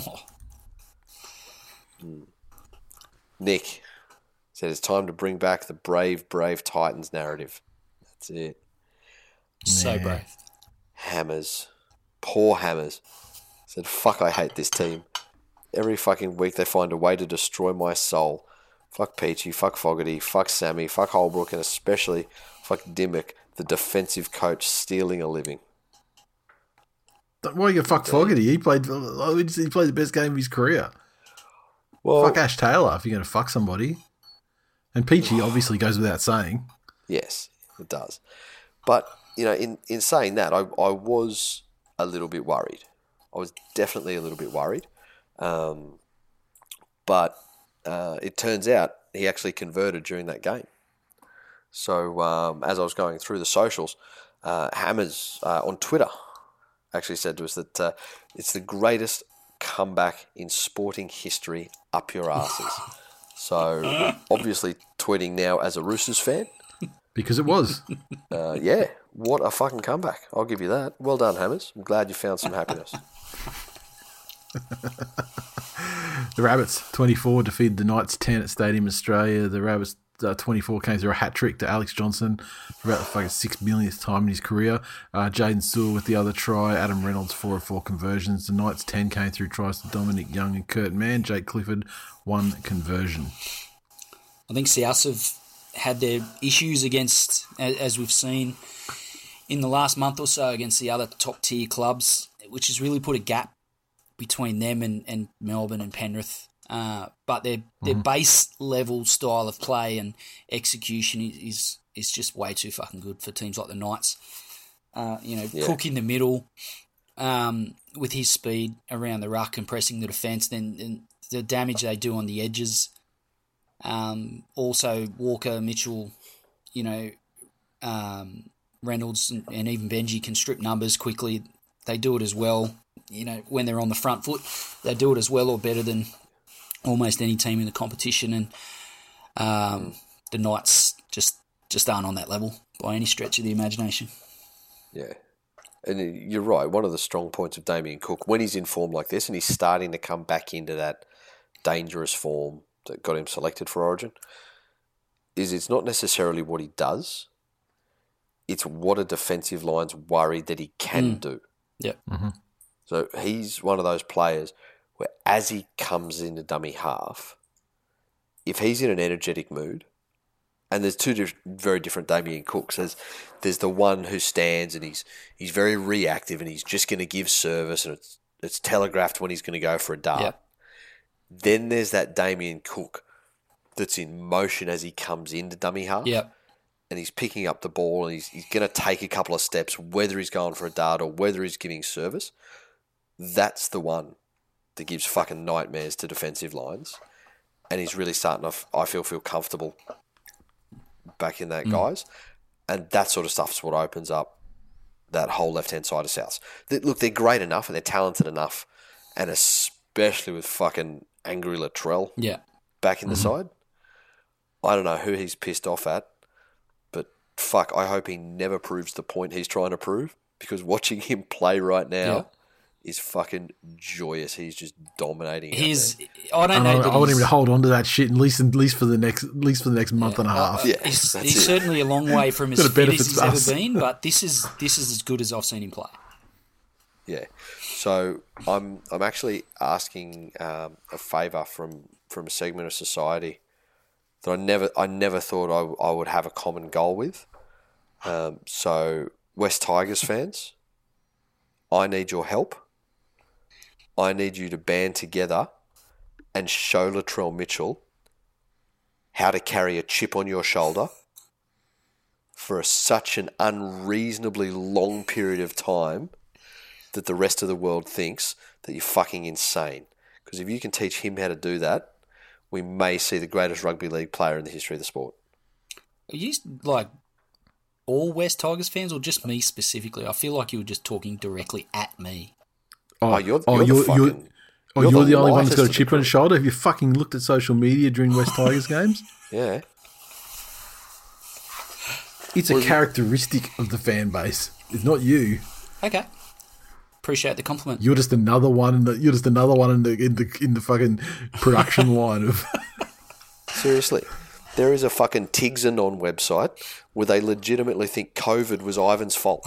S3: Mm. Nick said, it's time to bring back the brave, brave Titans narrative. That's it.
S4: So
S2: Nah.
S4: brave.
S3: Hammers. Poor Hammers. Said, fuck, I hate this team. Every fucking week they find a way to destroy my soul. Fuck Peachy, fuck Fogarty, fuck Sammy, fuck Holbrook, and especially fuck Dimmock, the defensive coach stealing a living.
S2: Why you fuck Fogarty? He played. He played the best game of his career.
S3: Well,
S2: Fuck Ash Taylor if you're going to fuck somebody. And Peachy obviously goes without saying.
S3: yes, it does. But, you know, in, in saying that, I, I was a little bit worried. I was definitely a little bit worried. Um, but uh, it turns out he actually converted during that game. So um, as I was going through the socials, uh, Hammers uh, on Twitter actually said to us that uh, it's the greatest comeback in sporting history up your asses. So, obviously, tweeting now as a Roosters fan.
S2: Because it was.
S3: Uh, yeah, what a fucking comeback. I'll give you that. Well done, Hammers. I'm glad you found some happiness.
S2: The Rabbits, twenty-four, defeated the Knights, ten at Stadium Australia. The Rabbits, uh, twenty-four, came through a hat-trick to Alex Johnson for about the fucking six millionth time in his career. Uh, Jaden Sewell with the other try. Adam Reynolds, four of four conversions. The Knights, ten, came through tries to Dominic Young and Kurt Mann. Jake Clifford, one conversion.
S4: I think South have had their issues against, as we've seen in the last month or so, against the other top-tier clubs, which has really put a gap between them and, and Melbourne and Penrith. Uh, but their their mm-hmm. base level style of play and execution is is just way too fucking good for teams like the Knights. Uh, you know, yeah. Cook in the middle um, with his speed around the ruck and pressing the defence, then, then the damage they do on the edges. Um, also, Walker, Mitchell, you know, um, Reynolds and, and even Benji can strip numbers quickly. They do it as well. You know, when they're on the front foot, they do it as well or better than almost any team in the competition. And um, the Knights just, just aren't on that level by any stretch of the imagination.
S3: Yeah. And you're right. One of the strong points of Damien Cook, when he's in form like this and he's starting to come back into that dangerous form that got him selected for Origin, is it's not necessarily what he does. It's what a defensive line's worried that he can mm. do.
S4: Yeah.
S2: Mm-hmm.
S3: So he's one of those players where as he comes into dummy half, if he's in an energetic mood, and there's two diff- very different Damien Cooks. There's, there's the one who stands and he's he's very reactive and he's just going to give service and it's it's telegraphed when he's going to go for a dart.
S4: Yep.
S3: Then there's that Damien Cook that's in motion as he comes into dummy half.
S4: Yep.
S3: And he's picking up the ball and he's, he's going to take a couple of steps, whether he's going for a dart or whether he's giving service. That's the one that gives fucking nightmares to defensive lines. And he's really starting to, I feel, feel comfortable back in that, mm. guys. And that sort of stuff is what opens up that whole left-hand side of Souths. They, look, they're great enough and they're talented enough, and especially with fucking Angry Latrell
S4: yeah.
S3: back in
S2: mm-hmm.
S3: the side. I don't know who he's pissed off at, but fuck, I hope he never proves the point he's trying to prove, because watching him play right now yeah. is fucking joyous. He's just dominating.
S4: He's. I don't
S2: I
S4: know.
S2: I want him to hold on to that shit at least, at least for the next, at least for the next month
S4: yeah.
S2: and a half.
S4: Uh,
S3: yeah,
S4: he's he's certainly a long way from as fit as he's us. ever been, but this is this is as good as I've seen him play.
S3: Yeah. So I'm I'm actually asking um, a favour from, from a segment of society that I never I never thought I, I would have a common goal with. Um, so West Tigers fans, I need your help. I need you to band together and show Latrell Mitchell how to carry a chip on your shoulder for a, such an unreasonably long period of time that the rest of the world thinks that you're fucking insane. Because if you can teach him how to do that, we may see the greatest rugby league player in the history of the sport.
S4: Are you like all West Tigers fans or just me specifically? I feel like you were just talking directly at me.
S3: Oh, oh you're, oh, you're, you're, the, fucking,
S2: you're, oh, you're, you're the, the only one that's got a chip on his shoulder? Have you fucking looked at social media during West Tigers games?
S3: Yeah.
S2: It's a characteristic of the fan base. It's not you.
S4: Okay. Appreciate the compliment.
S2: You're just another one in the you're just another one in the in the in the fucking production line of
S3: Seriously. There is a fucking Tigzanon website where they legitimately think COVID was Ivan's fault.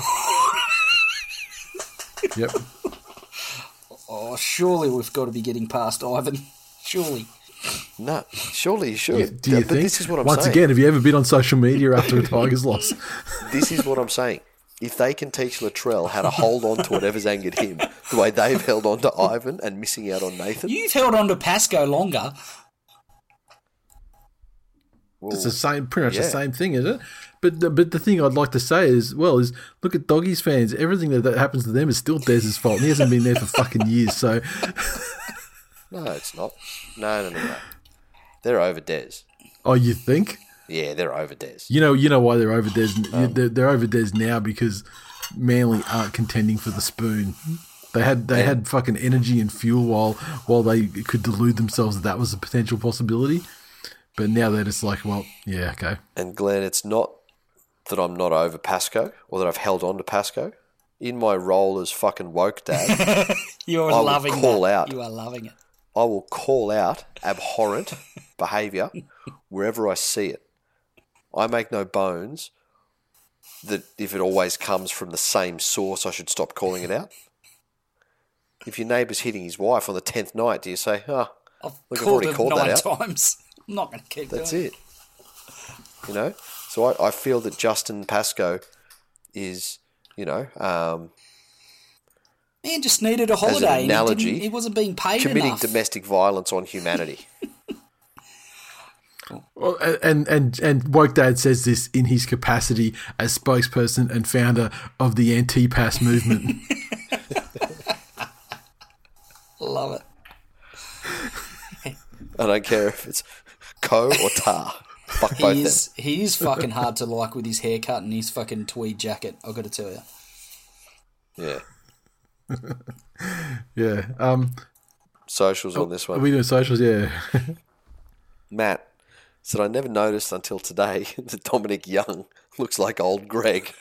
S2: Yep.
S4: Oh, surely we've got to be getting past Ivan. Surely.
S3: No, surely you should.
S2: Yeah, do you
S3: but
S2: think?
S3: This is what I'm
S2: Once
S3: saying.
S2: again, have you ever been on social media after a Tigers loss?
S3: This is what I'm saying. If they can teach Latrell how to hold on to whatever's angered him, the way they've held on to Ivan and missing out on Nathan.
S4: You've held on to Pascoe longer.
S3: Well,
S2: it's the same, pretty much
S3: yeah.
S2: the same thing, isn't it? But the, but the thing I'd like to say is, well, is look at Doggies fans. Everything that, that happens to them is still Dez's fault. And he hasn't been there for fucking years. So
S3: no, it's not. No, no, no, no. They're over Dez.
S2: Oh, you think?
S3: Yeah, they're over Dez.
S2: You know, you know why they're over Dez.
S3: Um,
S2: they're, they're over Dez now because Manly aren't contending for the spoon. They had they had fucking energy and fuel while while they could delude themselves that that was a potential possibility. But now they're just like, well, yeah, okay.
S3: And Glenn, it's not that I'm not over Pascoe or that I've held on to Pascoe. In my role as fucking woke dad,
S4: You're
S3: I will
S4: loving
S3: call
S4: that.
S3: out.
S4: You are loving it.
S3: I will call out abhorrent behaviour wherever I see it. I make no bones that if it always comes from the same source, I should stop calling it out. If your neighbour's hitting his wife on the tenth night, do you say, oh,
S4: I've
S3: look, I've
S4: called
S3: already
S4: it
S3: called
S4: nine
S3: that out?
S4: times. I'm not going to keep
S3: That's
S4: doing
S3: it. You know? So I, I feel that Justin Pascoe is, you know, um,
S4: Man just needed a holiday.
S3: an
S4: and he
S3: analogy,
S4: didn't- he, wasn't being paid
S3: committing
S4: enough.
S3: domestic violence on humanity.
S2: Well, and and and woke dad says this in his capacity as spokesperson and founder of the anti-pass movement.
S4: Love it.
S3: I don't care if it's co or tar. Fuck both
S4: He
S3: them.
S4: is, he is fucking hard to like with his haircut and his fucking tweed jacket, I've got to tell you.
S3: Yeah.
S2: Yeah. Um,
S3: Socials on this
S2: are
S3: one.
S2: we doing socials? Yeah.
S3: Matt said, I never noticed until today that Dominic Young looks like old Greg.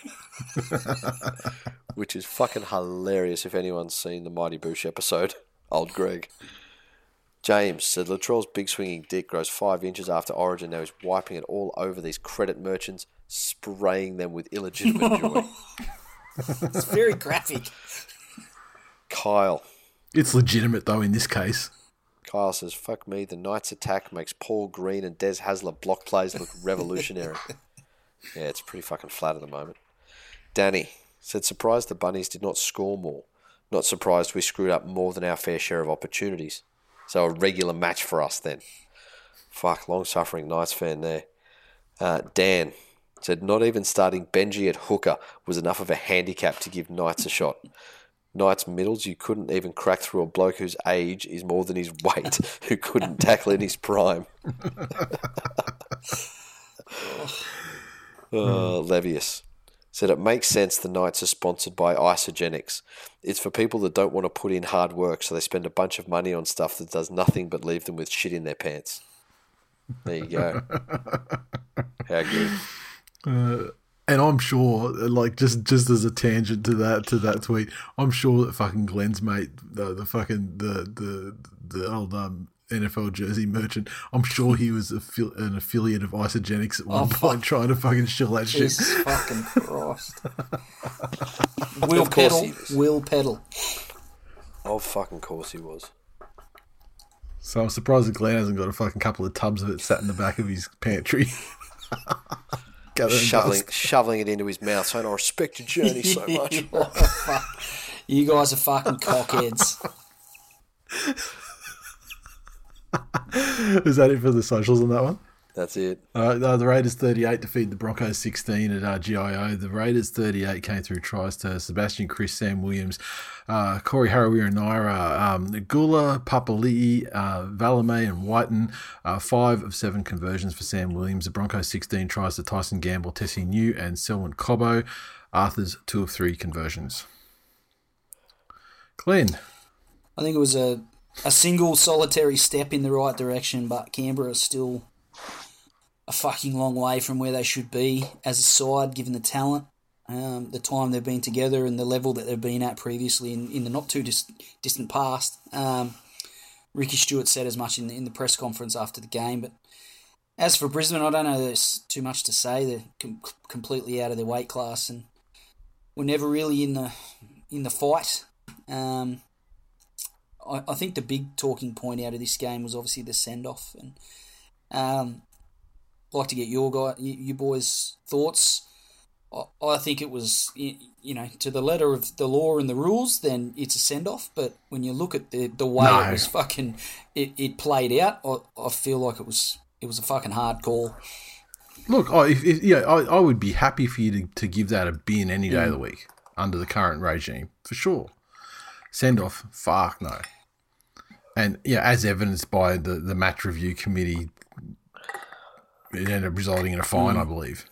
S3: Which is fucking hilarious if anyone's seen the Mighty Boosh episode. Old Greg. James said, Latrell's big swinging dick grows five inches after Origin. Now he's wiping it all over these credit merchants, spraying them with illegitimate joy.
S4: It's very graphic.
S3: Kyle.
S2: It's legitimate, though, in this case.
S3: Kyle says, fuck me, the Knights attack makes Paul Green and Des Hasler block plays look revolutionary. Yeah, it's pretty fucking flat at the moment. Danny said, surprised the Bunnies did not score more. Not surprised we screwed up more than our fair share of opportunities. So a regular match for us then. Fuck, long-suffering Knights fan there. Uh, Dan said, not even starting Benji at hooker was enough of a handicap to give Knights a shot. Knights middles, you couldn't even crack through a bloke whose age is more than his weight, who couldn't tackle in his prime. uh, Levius said, it makes sense the Knights are sponsored by Isogenics. It's for people that don't want to put in hard work, so they spend a bunch of money on stuff that does nothing but leave them with shit in their pants. There you go. How good.
S2: Uh, and I'm sure, like, just, just as a tangent to that to that tweet, I'm sure that fucking Glenn's mate, the, the fucking the the the old um, N F L jersey merchant, I'm sure he was a, an affiliate of Isogenics at one
S4: Oh,
S2: point,
S4: fuck.
S2: trying to fucking shill that shit.
S4: Jesus fucking Christ. Will
S3: Of course
S4: pedal.
S3: he was.
S4: Will pedal.
S3: Oh, fucking course he was.
S2: So I'm surprised that Glenn hasn't got a fucking couple of tubs of it sat in the back of his pantry. Gathering
S3: Shoveling,
S2: dust.
S3: shoveling it into his mouth, saying, I respect your journey so much.
S4: Oh, fuck. You guys are fucking cockheads.
S2: Is that it for the socials on that one?
S3: That's it.
S2: Uh, uh, the Raiders thirty-eight defeat the Broncos sixteen at uh, G I O. The Raiders thirty-eight came through tries to Sebastian Chris, Sam Williams, uh, Corey Harawira Naira, um, Gula, Papali'i, uh, Valame and Whiten. Uh, five of seven conversions for Sam Williams. The Broncos sixteen tries to Tyson Gamble, Tessie New and Selwyn Cobbo. Arthur's two of three conversions. Glenn.
S4: I think it was a, a single solitary step in the right direction, but Canberra is still a fucking long way from where they should be as a side, given the talent, um, the time they've been together and the level that they've been at previously in, in the not too dis- distant past. Um, Ricky Stewart said as much in the, in the press conference after the game, but as for Brisbane, I don't know there's too much to say. They're com- completely out of their weight class and were never really in the in the fight. Um, I, I think the big talking point out of this game was obviously the send-off. And um, I'd like to get your guy, you, you boys' thoughts. I, I think it was, you know, to the letter of the law and the rules, then it's a send-off. But when you look at the, the way
S2: No.
S4: it was fucking, it, it played out, I, I feel like it was it was a fucking hard call.
S2: Look, oh, if, if, yeah, I, I would be happy for you to, to give that a bin any day of the week under the current regime, for sure. Send off, fuck no. And yeah, as evidenced by the, the match review committee, it ended up resulting in a fine, I believe.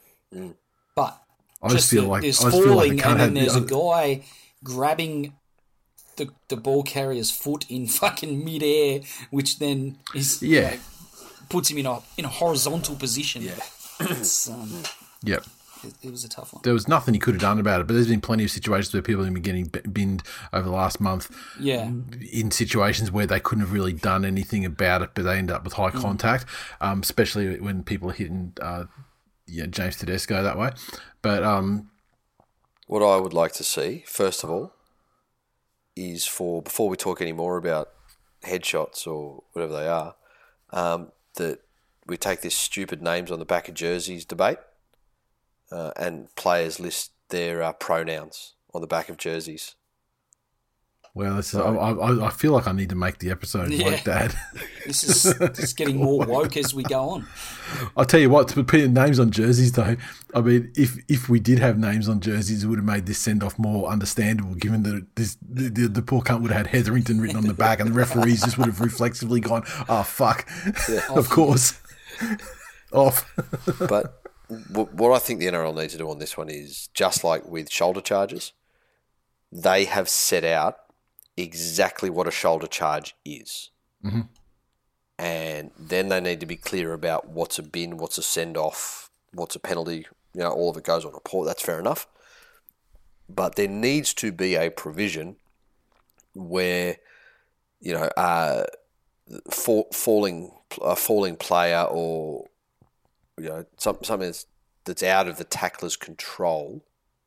S4: But
S2: I just feel
S4: that
S2: like
S4: there's
S2: I just feel like
S4: falling,
S2: I can't
S4: and then
S2: have
S4: there's a guy grabbing the, the ball carrier's foot in fucking midair, which then is
S2: Yeah.
S4: you know, puts him in a in a horizontal position.
S3: Yeah.
S4: It's, um,
S2: Yep.
S4: it, it was a tough one.
S2: There was nothing he could have done about it, but there's been plenty of situations where people have been getting b- binned over the last month
S4: Yeah.
S2: in situations where they couldn't have really done anything about it, but they end up with high contact, um, especially when people are hitting uh, yeah, James Tedesco that way. But um,
S3: What I would like to see, first of all, is for, before we talk any more about headshots or whatever they are, um, that we take this stupid names on the back of jerseys debate uh, and players list their uh, pronouns on the back of jerseys.
S2: well, it's, I, I, I feel like I need to make the episode
S4: Yeah.
S2: like that.
S4: This is just getting more woke as we go on.
S2: I'll tell you what, to put names on jerseys, though, I mean, if if we did have names on jerseys, it would have made this send-off more understandable, given that this the, the, the poor cunt would have had Hetherington written on the back, and the referees just would have reflexively gone, oh, fuck, of course, off.
S3: But w- what I think the N R L needs to do on this one is, just like with shoulder charges, they have set out exactly what a shoulder charge is.
S2: Mm-hmm.
S3: And then they need to be clear about what's a bin, what's a send-off, what's a penalty. You know, all of it goes on report. That's fair enough. But there needs to be a provision where, you know, uh, fall, falling a falling player or, you know, some, something that's, that's out of the tackler's control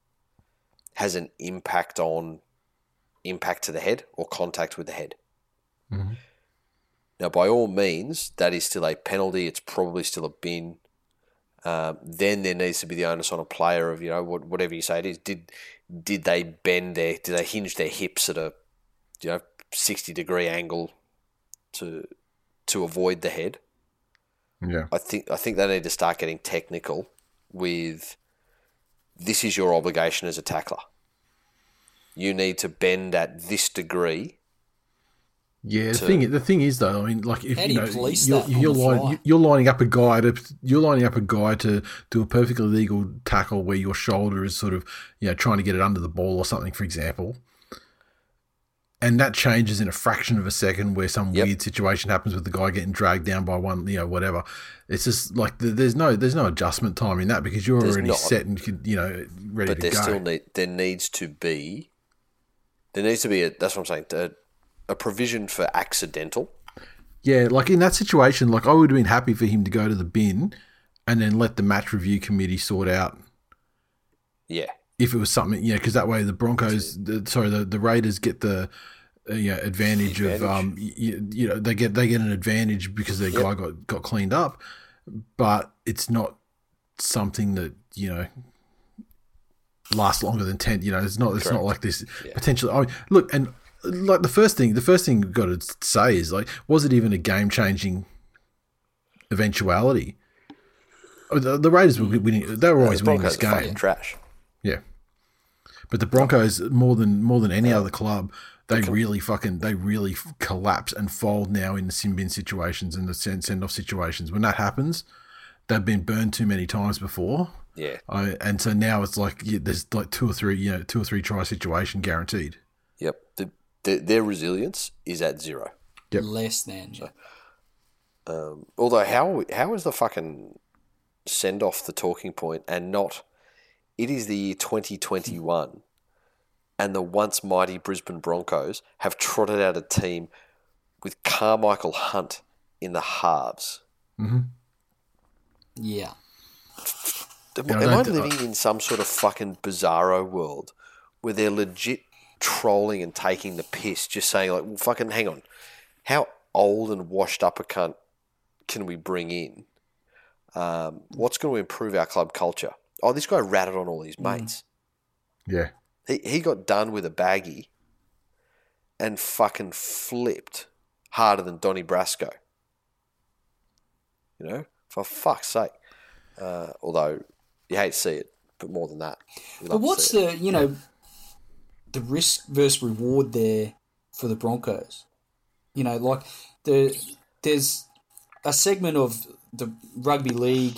S3: has an impact on impact to the head or contact with the head.
S2: Mm-hmm.
S3: Now, by all means, that is still a penalty. It's probably still a bin. Um, then there needs to be the onus on a player of, you know, what, whatever you say it is. Did did they bend their, did they hinge their hips at a, you know, sixty degree angle to to avoid the head?
S2: Yeah.
S3: I think I think they need to start getting technical with, this is your obligation as a tackler. You need to bend at this degree.
S2: Yeah, the
S3: to-
S2: thing the thing is though, I mean, like if
S4: How do
S2: you
S4: you
S2: know
S4: police
S2: you're,
S4: that on
S2: you're,
S4: the
S2: line,
S4: fly?
S2: you're lining up a guy to you're lining up a guy to do a perfectly legal tackle where your shoulder is sort of, you know, trying to get it under the ball or something, for example, and that changes in a fraction of a second where some
S3: Yep.
S2: weird situation happens with the guy getting dragged down by one, you know, whatever. It's just like the, there's no there's no adjustment time in that because you're
S3: There's
S2: already
S3: not.
S2: set and you you know ready
S3: But
S2: to
S3: there
S2: go.
S3: still need there needs to be there needs to be a, that's what I'm saying, a, a provision for accidental.
S2: Yeah, like in that situation, like I would have been happy for him to go to the bin and then let the match review committee sort out
S3: Yeah.
S2: if it was something, you know, because that way the Broncos, the, sorry, the, the Raiders get the uh, you know, advantage,
S3: Advantage.
S2: of, um, you, you know, they get they get an advantage because their guy got, got cleaned up, but it's not something that, you know, lasts longer than ten. You know, it's not it's not
S3: Correct.
S2: like this potentially. I mean, look, and like the first thing, the first thing you've got to say is like, was it even a game changing eventuality? Oh, The, the Raiders were winning; they were always
S3: The
S2: winning
S3: Broncos
S2: this
S3: are fucking
S2: game.
S3: trash.
S2: Yeah, but the Broncos more than more than any other club, they really fucking they really f- collapse and fold now in the sin bin situations and the send send off situations. When that happens, they've been burned too many times before.
S3: Yeah.
S2: I, and so now it's like yeah, there's like two or three, you know, two or three try situation guaranteed.
S3: Yep. The, the, their resilience is at zero.
S2: Yep.
S4: Less than. Yeah.
S3: Um, although how how is the fucking send off the talking point and not? It is the year twenty twenty-one, and the once mighty Brisbane Broncos have trotted out a team with Carmichael Hunt in the halves.
S4: Yeah.
S3: Am,
S2: Yeah, I
S3: am I
S2: don't-
S3: living in some sort of fucking bizarro world where they're legit trolling and taking the piss, just saying like, well, fucking hang on, how old and washed up a cunt can we bring in? Um, what's going to improve our club culture? Oh, this guy ratted on all his mates.
S2: Yeah,
S3: He he got done with a baggie and fucking flipped harder than Donny Brasco. You know, for fuck's sake. Uh, although you hate to see it, but more than that. you
S4: But
S3: love to
S4: what's
S3: see it.
S4: the, you know, the risk versus reward there for the Broncos? You know, like the there's a segment of the rugby league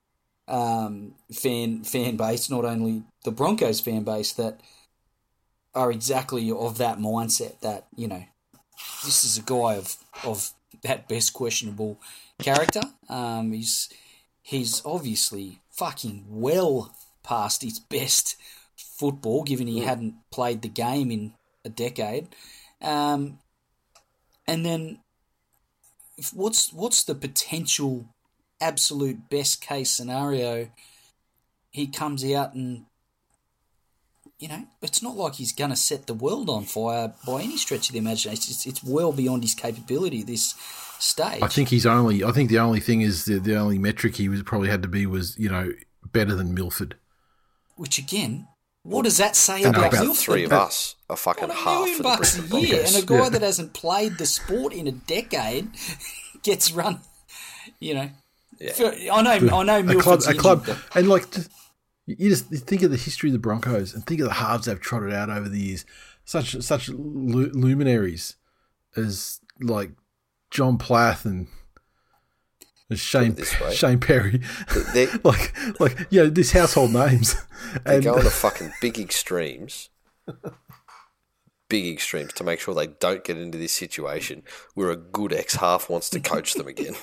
S4: um, fan fan base, not only the Broncos fan base, that are exactly of that mindset that, you know, this is a guy of of that best questionable character. Um, he's he's obviously fucking well past his best football, given he hadn't played the game in a decade. Um, and then, if, what's what's the potential absolute best case scenario? He comes out and, you know, it's not like he's going to set the world on fire by any stretch of the imagination. It's, it's well beyond his capability at this stage.
S2: I think he's only. I think the only thing is the, the only metric he was probably had to be was, you know, better than Milford.
S4: Which again, what does that say
S2: And
S4: about,
S2: about
S4: Milford?
S3: Three of us are fucking
S4: What, a
S3: half
S4: million
S3: for the
S4: bucks
S3: Brisbane
S4: a year,
S3: Broncos.
S4: and a guy
S2: Yeah.
S4: that hasn't played the sport in a decade gets run. You know,
S3: Yeah.
S4: for- I know, I know,
S2: a club,
S4: Milford's
S2: a club,
S4: injured, but
S2: and like just, you just think of the history of the Broncos and think of the halves they've trotted out over the years. Such such lu- luminaries as like John Plath and as Shane
S3: it this way.
S2: Shane Perry,
S3: They-
S2: like like yeah, these household names.
S3: They're
S2: And
S3: going to fucking big extremes. Big extremes to make sure they don't get into this situation where a good ex-half wants to coach them again.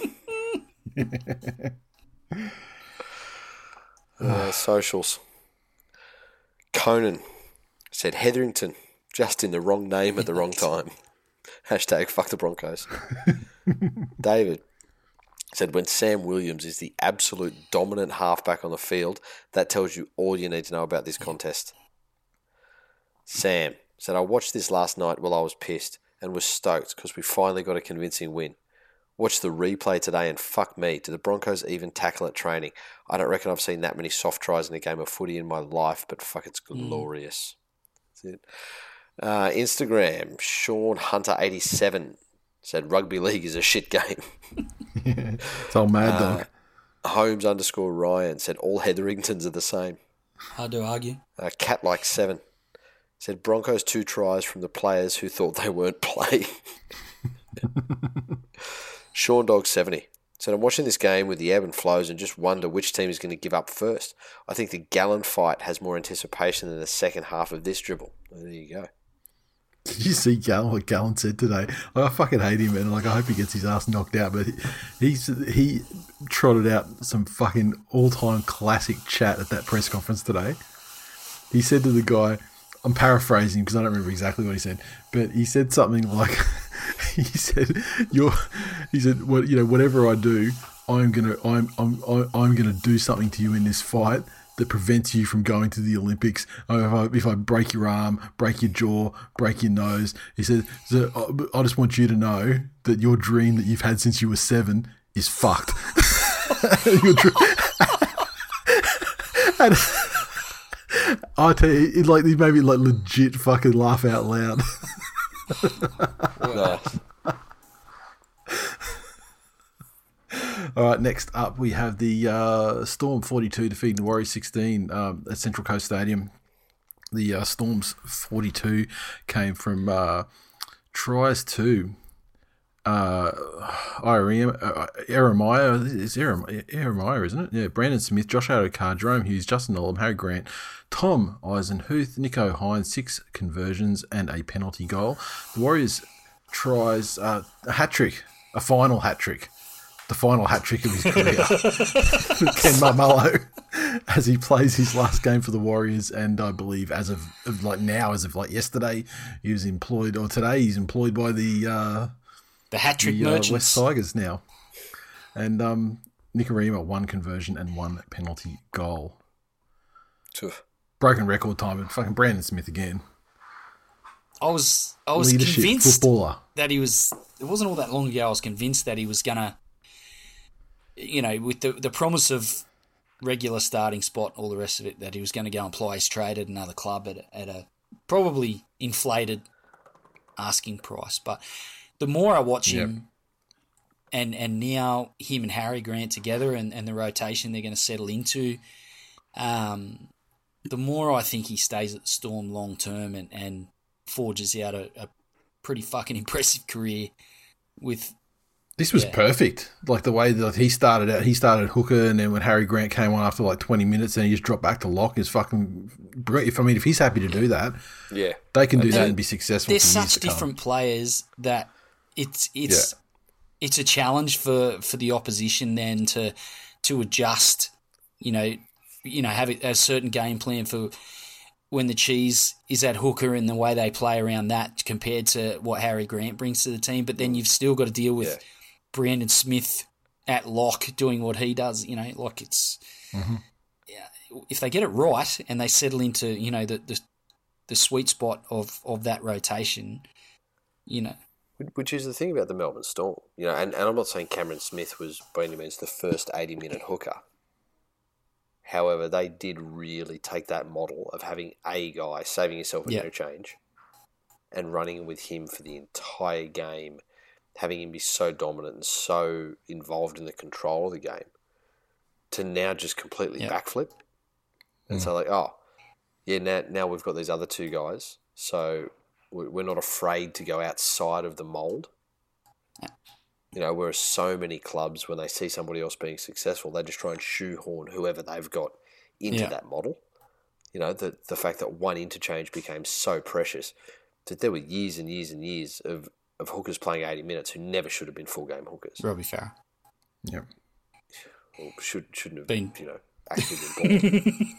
S3: uh, socials. Conan said Hetherington, just in the wrong name at the wrong time. Hashtag fuck the Broncos. David said when Sam Williams is the absolute dominant halfback on the field, that tells you all you need to know about this contest. Sam said, I watched this last night while I was pissed and was stoked because we finally got a convincing win. Watched the replay today and fuck me, do the Broncos even tackle at training? I don't reckon I've seen that many soft tries in a game of footy in my life, but fuck, it's glorious. That's it. Uh, Instagram, Sean Hunter eighty-seven said rugby league is a shit game.
S2: it's all mad dog.
S3: Holmes underscore Ryan said all Hetheringtons are the same.
S4: hard to argue.
S3: Uh, Cat like seven said Broncos two tries from the players who thought they weren't playing. Sean Dog seventy said I'm watching this game with the ebb and flows and just wonder which team is going to give up first. I think the Gallen fight has more anticipation than the second half of this dribble. Well, there you go.
S2: Did you see Gallon, what Gallon said today? Like, I fucking hate him, and like I hope he gets his ass knocked out. But he he's, he trotted out some fucking all-time classic chat at that press conference today. He said to the guy, I'm paraphrasing because I don't remember exactly what he said, but he said something like, he said, "You're," he said, "What you know, whatever I do, I'm gonna, I'm, I'm, I'm gonna do something to you in this fight that prevents you from going to the Olympics. Oh, If I, if I break your arm, break your jaw, break your nose," he said, "So I just want you to know that your dream that you've had since you were seven is fucked." Your dream- and I tell you, it like he made me like legit fucking laugh out loud.
S3: Nice.
S2: All right, next up we have the uh, Storm forty-two defeating the Warriors sixteen um, at Central Coast Stadium. The uh, Storm's forty-two came from uh, tries to uh, Jeremiah, it's Jeremiah, isn't it? Yeah, Brandon Smith, Josh Adokar, Jerome Hughes, Justin Olam, Harry Grant, Tom Eisenhuth, Nico Hines, six conversions and a penalty goal. The Warriors tries uh, a hat trick, a final hat trick. The final hat trick of his career. Ken Marmello, as he plays his last game for the Warriors, and I believe as of, of like now, as of like yesterday, he was employed, or today he's employed by the uh,
S4: The hat trick
S2: the uh,
S4: merchants.
S2: West Tigers now. And um, Nicarima, one conversion and one penalty goal.
S3: Oof.
S2: Broken record time, and fucking Brandon Smith again.
S4: I was I was
S2: Leadership,
S4: convinced
S2: footballer.
S4: that he was. It wasn't all that long ago. I was convinced that he was gonna, you know, with the the promise of regular starting spot, all the rest of it, that he was going to go and ply his trade at another club at a, at a probably inflated asking price. But the more I watch
S2: Yep.
S4: him, and and now him and Harry Grant together, and, and the rotation they're going to settle into, um, the more I think he stays at the Storm long term and, and forges out a, a pretty fucking impressive career with
S2: This was
S4: Yeah.
S2: perfect. Like the way that he started out, he started hooker, and then when Harry Grant came on after like twenty minutes, and he just dropped back to lock is fucking great. If I mean, if he's happy to do that,
S3: Yeah.
S2: they can do that
S4: And
S2: and be successful.
S4: They're
S2: for years
S4: such
S2: to come.
S4: different players that it's it's it's a challenge for, for the opposition then to to adjust. You know, you know, have a, a certain game plan for when the Cheese is at hooker and the way they play around that compared to what Harry Grant brings to the team. But then you've still got to deal with
S3: Yeah.
S4: Brandon Smith at lock doing what he does. You know, like it's
S2: Mm-hmm.
S4: yeah, if they get it right and they settle into you know the the, the sweet spot of, of that rotation, you know.
S3: Which is the thing about the Melbourne Storm. You know, and, and I'm not saying Cameron Smith was by any means the first eighty-minute hooker. However, they did really take that model of having a guy saving himself an
S4: Yeah.
S3: interchange and running with him for the entire game, having him be so dominant and so involved in the control of the game, to now just completely
S4: Yeah.
S3: backflip. And so like, oh, yeah, now, now we've got these other two guys, so we- we're not afraid to go outside of the mould. You know, whereas so many clubs, when they see somebody else being successful, they just try and shoehorn whoever they've got into
S4: Yeah.
S3: that model. You know, the the fact that one interchange became so precious that there were years and years and years of, of hookers playing eighty minutes who never should have been full game hookers.
S4: Robbie Farah.
S2: Yep.
S3: Or should, shouldn't have
S4: Been-
S3: you know, actually been born.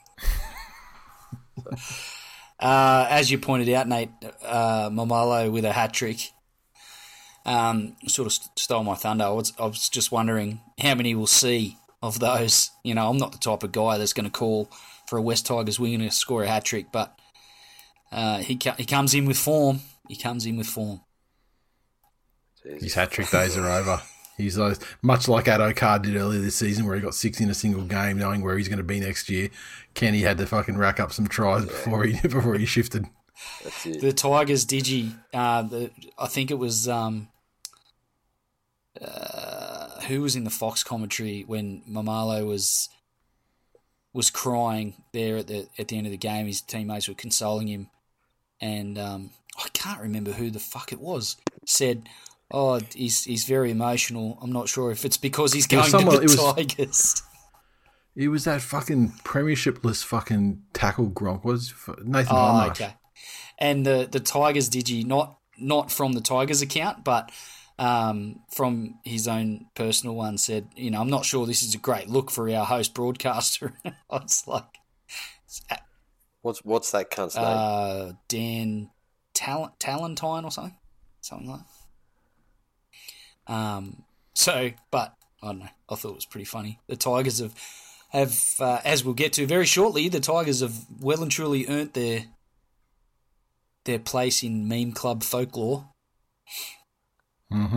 S4: Uh, as you pointed out, Nate, uh, Momalo with a hat trick um, sort of st- stole my thunder. I was, I was just wondering how many we'll see of those. You know, I'm not the type of guy that's going to call for a West Tigers winger to score a hat trick, but uh, he co- he comes in with form. He comes in with form.
S2: His hat trick days are over. He's uh, much like Addo Carr did earlier this season, where he got six in a single game, knowing where he's going to be next year. Kenny had to fucking rack up some tries before he before he shifted.
S3: That's it.
S4: The Tigers digi, uh, the, I think it was um, uh, who was in the Fox commentary when Momalo was was crying there at the at the end of the game. His teammates were consoling him, and um, I can't remember who the fuck it was. Said, "Oh, he's he's very emotional. I'm not sure if it's because he's
S2: was
S4: going to
S2: someone-
S4: the
S2: it was-
S4: Tigers."
S2: It was that fucking premiershipless fucking tackle Gronk. Was Nathan
S4: Oh,
S2: Hindmarsh.
S4: okay. And the, the Tigers digi, not not from the Tigers account, but um, from his own personal one, said, you know, I'm not sure this is a great look for our host broadcaster. I was like,
S3: What's what's that cunt's name?
S4: uh, Dan Tal- Talentine or something, something like that. Um. So, but I don't know. I thought it was pretty funny. The Tigers have have, uh, as we'll get to very shortly, the Tigers have well and truly earned their their place in meme club folklore.
S2: Mm-hmm.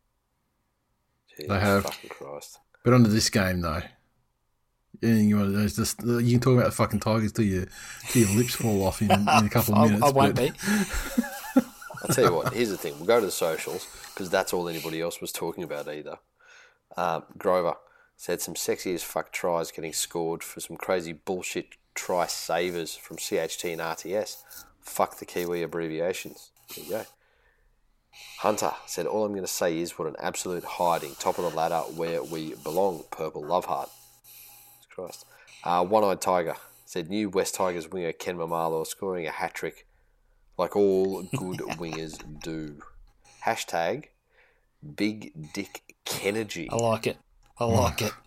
S3: Jesus
S2: they have.
S3: fucking Christ.
S2: But onto this game though. Anything you want to know is just you can talk about the fucking Tigers till your till your lips fall off in, in a couple of
S4: I,
S2: minutes.
S4: I won't
S2: but-
S4: be.
S3: I'll tell you what, here's the thing. We'll go to the socials because that's all anybody else was talking about either. Um, Grover said some sexy as fuck tries getting scored for some crazy bullshit try savers from C H T and R T S. Fuck the Kiwi abbreviations. There you go. Hunter said, all I'm going to say is what an absolute hiding. Top of the ladder where we belong. Purple love heart. Jesus Christ. Uh, One-Eyed Tiger said, new West Tigers winger Ken Mamalo scoring a hat-trick like all good wingers do. Hashtag Big Dick Kennedy.
S4: I like it. I like it.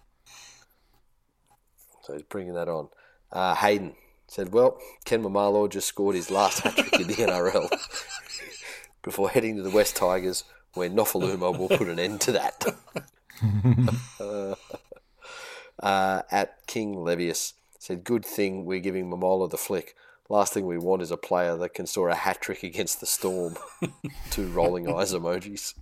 S3: So he's bringing that on. Uh, Hayden said, well, Ken Mamalo just scored his last hat-trick in the N R L before heading to the West Tigers, where Nofaluma will put an end to that. uh, uh, at King Levius said, good thing we're giving Mamalo the flick. Last thing we want is a player that can score a hat-trick against the Storm. Two rolling eyes emojis.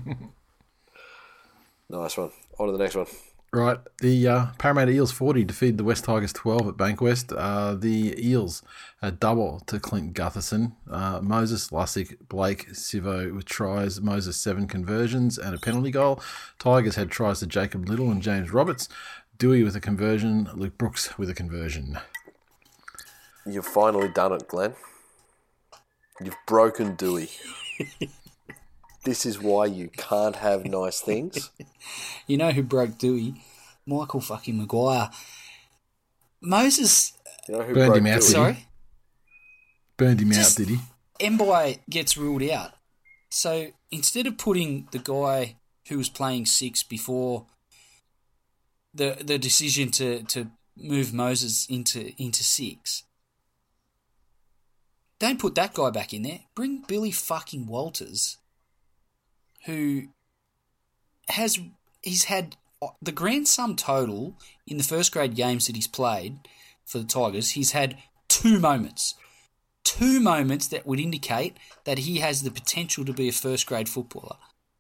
S3: Nice one. On to the next one.
S2: Right, the uh, Parramatta Eels forty defeated the West Tigers twelve at Bankwest. Uh, the Eels a double to Clint Gutherson. Uh, Moses, Lussick, Blake, Sivo with tries. Moses seven conversions and a penalty goal. Tigers had tries to Jacob Little and James Roberts. Dewey with a conversion. Luke Brooks with a conversion.
S3: You've finally done it, Glenn. You've broken Dewey. This is why you can't have nice things.
S4: You know who broke Dewey? Michael fucking Maguire. Moses.
S3: You know who
S2: Burned
S3: broke
S2: him out,
S3: Dewey?
S2: did he?
S4: Sorry?
S2: Burned him
S4: Just-
S2: out, did he?
S4: Mbai gets ruled out. So instead of putting the guy who was playing six before the the decision to, to move Moses into into six, don't put that guy back in there. Bring Billy fucking Walters, who has he's had the grand sum total in the first grade games that he's played for the Tigers. He's had two moments. Two moments that would indicate that he has the potential to be a first grade footballer.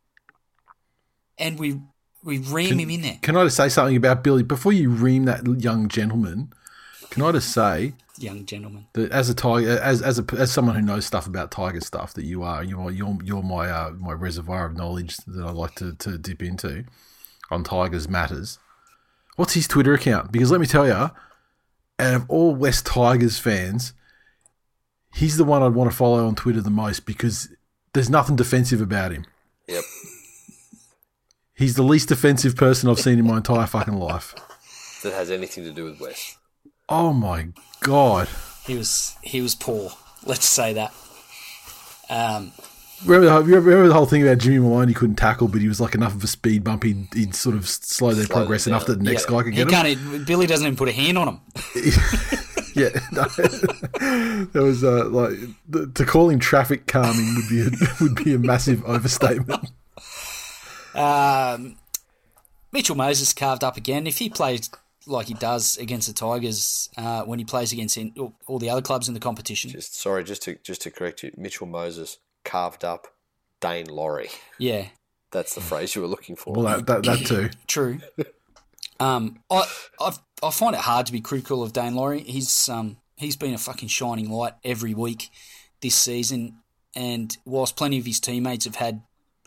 S4: And we we ream
S2: Can,
S4: him in there.
S2: Can I just say something about Billy? Before you ream that young gentleman, can I just say
S4: Young gentleman.
S2: that as a tiger, as as a, as someone who knows stuff about tiger stuff, that you are, you're you're you're my uh, my reservoir of knowledge that I like to, to dip into on tigers matters. What's his Twitter account? Because let me tell you, out of all West Tigers fans, he's the one I'd want to follow on Twitter the most because there's nothing defensive about him.
S3: Yep.
S2: He's the least defensive person I've seen in my entire fucking life.
S3: That has anything to do with West.
S2: Oh my God.
S4: He was he was poor. Let's say that. Um,
S2: Remember the, remember the whole thing about Jimmy Maloney couldn't tackle, but he was like enough of a speed bump, he'd, he'd sort of slow their
S3: Slow
S2: progress
S3: them
S2: enough
S3: down.
S2: that the next
S4: yeah,
S2: guy could
S4: he
S2: get him.
S4: can't. Even, Billy doesn't even put a hand on him.
S2: Yeah, no. That was uh, like the, to call him traffic calming would be a, would be a massive overstatement.
S4: Um, Mitchell Moses carved up again. If he plays like he does against the Tigers uh, when he plays against in, all, all the other clubs in the competition,
S3: Just sorry, just to just to correct you, Mitchell Moses carved up Dane Laurie.
S4: yeah,
S3: That's the phrase you were looking for.
S2: Well, that that, that too.
S4: true. Um, I I've, I find it hard to be critical of Dane Laurie. He's um he's been a fucking shining light every week this season, and whilst plenty of his teammates have had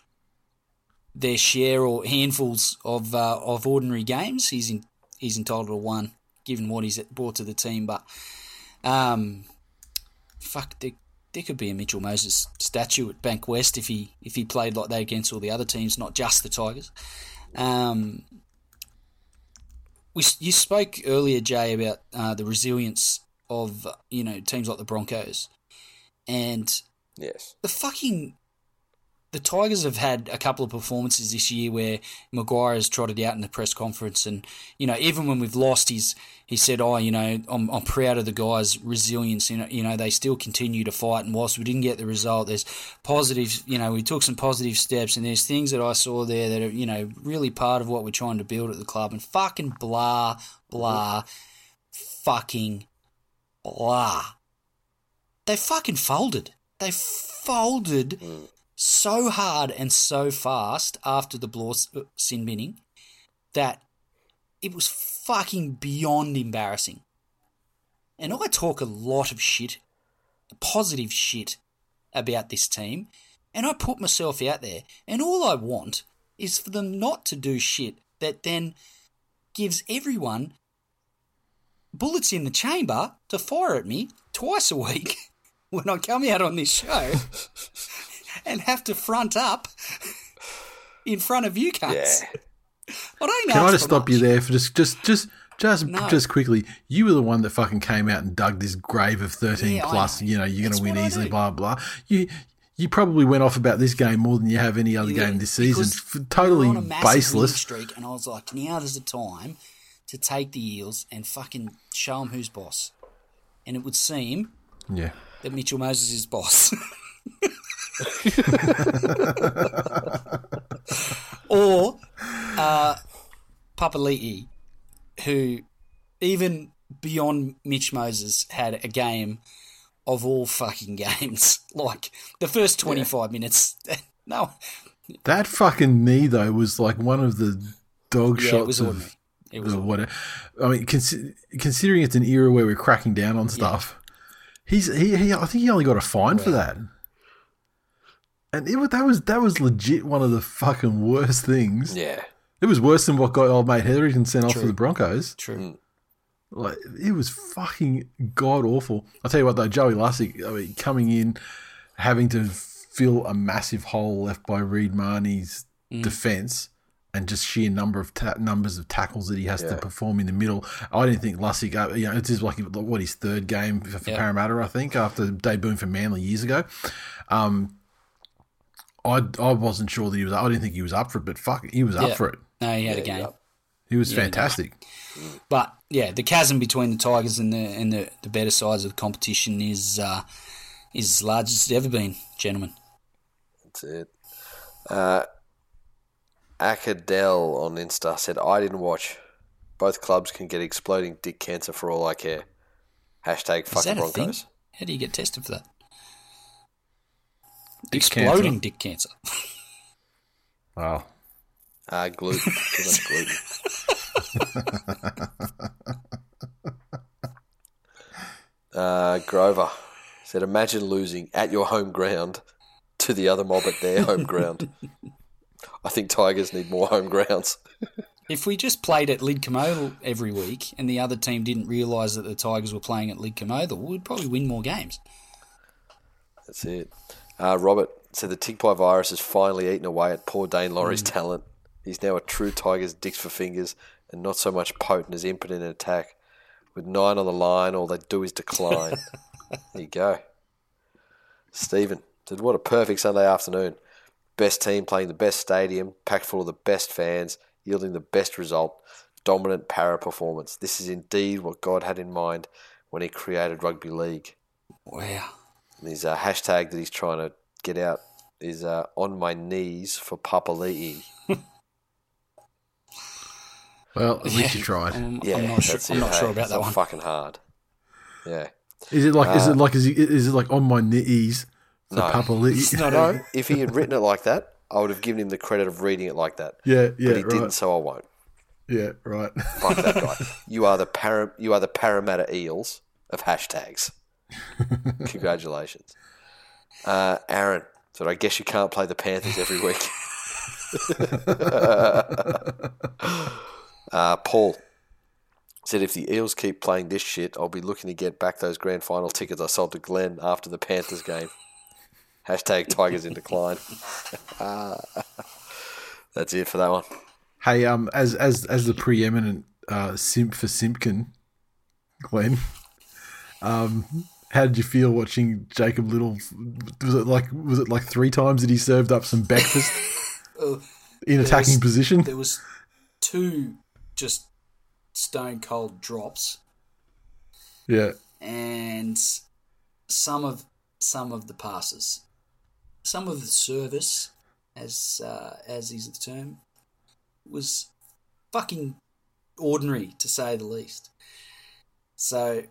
S4: their share or handfuls of uh, of ordinary games, he's in, he's entitled to one given what he's brought to the team. But um, fuck, there, there could be a Mitchell Moses statue at Bank West if he if he played like that against all the other teams, not just the Tigers. Um. We, you spoke earlier, Jay, about uh, the resilience of you know teams like the Broncos, and
S3: Yes.
S4: the fucking the Tigers have had a couple of performances this year where Maguire has trotted out in the press conference, and you know even when we've lost, he's he said, "Oh, you know, I'm I'm proud of the guys' resilience. You know, you know they still continue to fight, and whilst we didn't get the result, there's positives. You know, we took some positive steps, and there's things that I saw there that are you know really part of what we're trying to build at the club." And fucking blah blah, fucking blah. They fucking folded. They folded.
S3: Mm.
S4: So hard and so fast after the Bloor sin binning that it was fucking beyond embarrassing. And I talk a lot of shit, positive shit, about this team, and I put myself out there, and all I want is for them not to do shit that then gives everyone bullets in the chamber to fire at me twice a week when I come out on this show. And have to front up in front of you cunts.
S3: Yeah.
S4: I don't
S2: Can I
S4: ask
S2: just
S4: for
S2: stop
S4: much.
S2: you there for just just just just
S4: No.
S2: just quickly? You were the one that fucking came out and dug this grave of thirteen
S4: Yeah, I
S2: plus.
S4: know.
S2: You know you're going
S4: That's
S2: to win
S4: what I
S2: easily.
S4: do.
S2: Blah blah. You you probably went off about this game more than you have any other
S4: Yeah,
S2: game this season.
S4: because
S2: F- Totally
S4: we were on a massive winning
S2: baseless.
S4: streak, and I was like, now's the time to take the Eels and fucking show them who's boss. And it would seem
S2: Yeah.
S4: that Mitchell Moses is boss. Or uh, Papali'i, who even beyond Mitch Moses had a game of all fucking games. Like the first twenty-five minutes. No.
S2: That fucking knee though was like one of the dog
S4: Yeah,
S2: shots
S4: it was
S2: of
S4: ordinary. It was
S2: the
S4: ordinary.
S2: what. I mean, consi- considering it's an era where we're cracking down on stuff, he's he, he I think he only got a fine for that. And it was, that was that was legit one of the fucking worst things.
S3: Yeah.
S2: It was worse than what got old mate Hetherington sent off
S4: True.
S2: to the Broncos.
S4: True.
S2: Like it was fucking god awful. I'll tell you what though, Joey Lussick, I mean, coming in, having to fill a massive hole left by Reed Marnie's mm. defence and just sheer number of ta- numbers of tackles that he has yeah. to perform in the middle. I didn't think Lussick, uh, you know, it's just like what his third game for, for yep. Parramatta, I think, after debuting for Manly years ago. Um, I I wasn't sure that he was. I didn't think he was up for it, but fuck, he was up
S4: yeah.
S2: for it.
S4: No, he had
S3: yeah,
S4: a game.
S2: He was
S4: he
S2: fantastic.
S4: But yeah, the chasm between the Tigers and the and the, the better sides of the competition is uh, is as large as it's ever been, gentlemen.
S3: That's it. Uh, Akadel on Insta said, I didn't watch. Both clubs can get exploding dick cancer for all I care. Hashtag fuck the Broncos.
S4: How do you get tested for that?
S2: Dick
S4: exploding
S2: cancer.
S4: dick cancer.
S2: Wow.
S3: Ah, uh, gluten. Too much gluten. uh, Grover said, imagine losing at your home ground to the other mob at their home ground. I think Tigers need more home grounds.
S4: If we just played at Lidcombe every week and the other team didn't realise that the Tigers were playing at Lidcombe, we'd probably win more games.
S3: That's it. Uh, Robert said the tick pie virus has finally eaten away at poor Dane Laurie's mm. talent. He's now a true Tigers dicks for fingers and not so much potent as impotent in attack. With nine on the line, all they do is decline. There you go. Stephen said, what a perfect Sunday afternoon. Best team playing the best stadium, packed full of the best fans, yielding the best result. Dominant para performance. This is indeed what God had in mind when he created rugby league.
S4: Wow.
S3: And his uh, hashtag that he's trying to get out is uh, on my knees for Papali'i.
S2: Well, at least you tried.
S4: Um,
S3: yeah,
S4: I'm not, sure, I'm not
S3: hey,
S4: sure about
S3: it's
S4: that one.
S3: Fucking hard. Yeah.
S2: Is it like?
S3: Uh,
S2: is it like? Is, he, is it like on my knees for
S3: no.
S2: Papali'i?
S3: No, no. If he had written it like that, I would have given him the credit of reading it like that.
S2: Yeah, yeah.
S3: But he
S2: right.
S3: didn't, so I won't.
S2: Yeah, right.
S3: Fuck that guy. You are the para, You are the Parramatta Eels of hashtags. Congratulations, uh, Aaron. So I guess you can't play the Panthers every week. uh, Paul said, if the Eels keep playing this shit, I'll be looking to get back those grand final tickets I sold to Glenn after the Panthers game. Hashtag Tigers in decline. That's it for that one.
S2: Hey, um, as as as the preeminent uh, simp for Simpkin, Glenn, um, how did you feel watching Jacob Little? Was it like was it like three times that he served up some breakfast in attacking
S4: was,
S2: position?
S4: There was two just stone cold drops.
S2: Yeah,
S4: and some of some of the passes, some of the service, as uh, as is the term, was fucking ordinary to say the least. So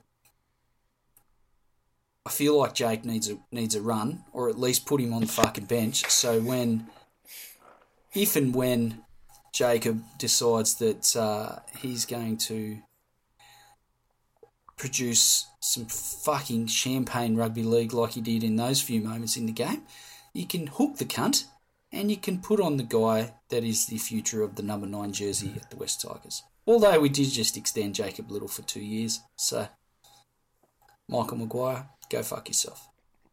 S4: I feel like Jake needs a needs a run, or at least put him on the fucking bench. So when, if and when Jacob decides that uh, he's going to produce some fucking champagne rugby league like he did in those few moments in the game, you can hook the cunt and you can put on the guy that is the future of the number nine jersey at the West Tigers. Although we did just extend Jacob Little for two years. So, Michael Maguire, go fuck yourself.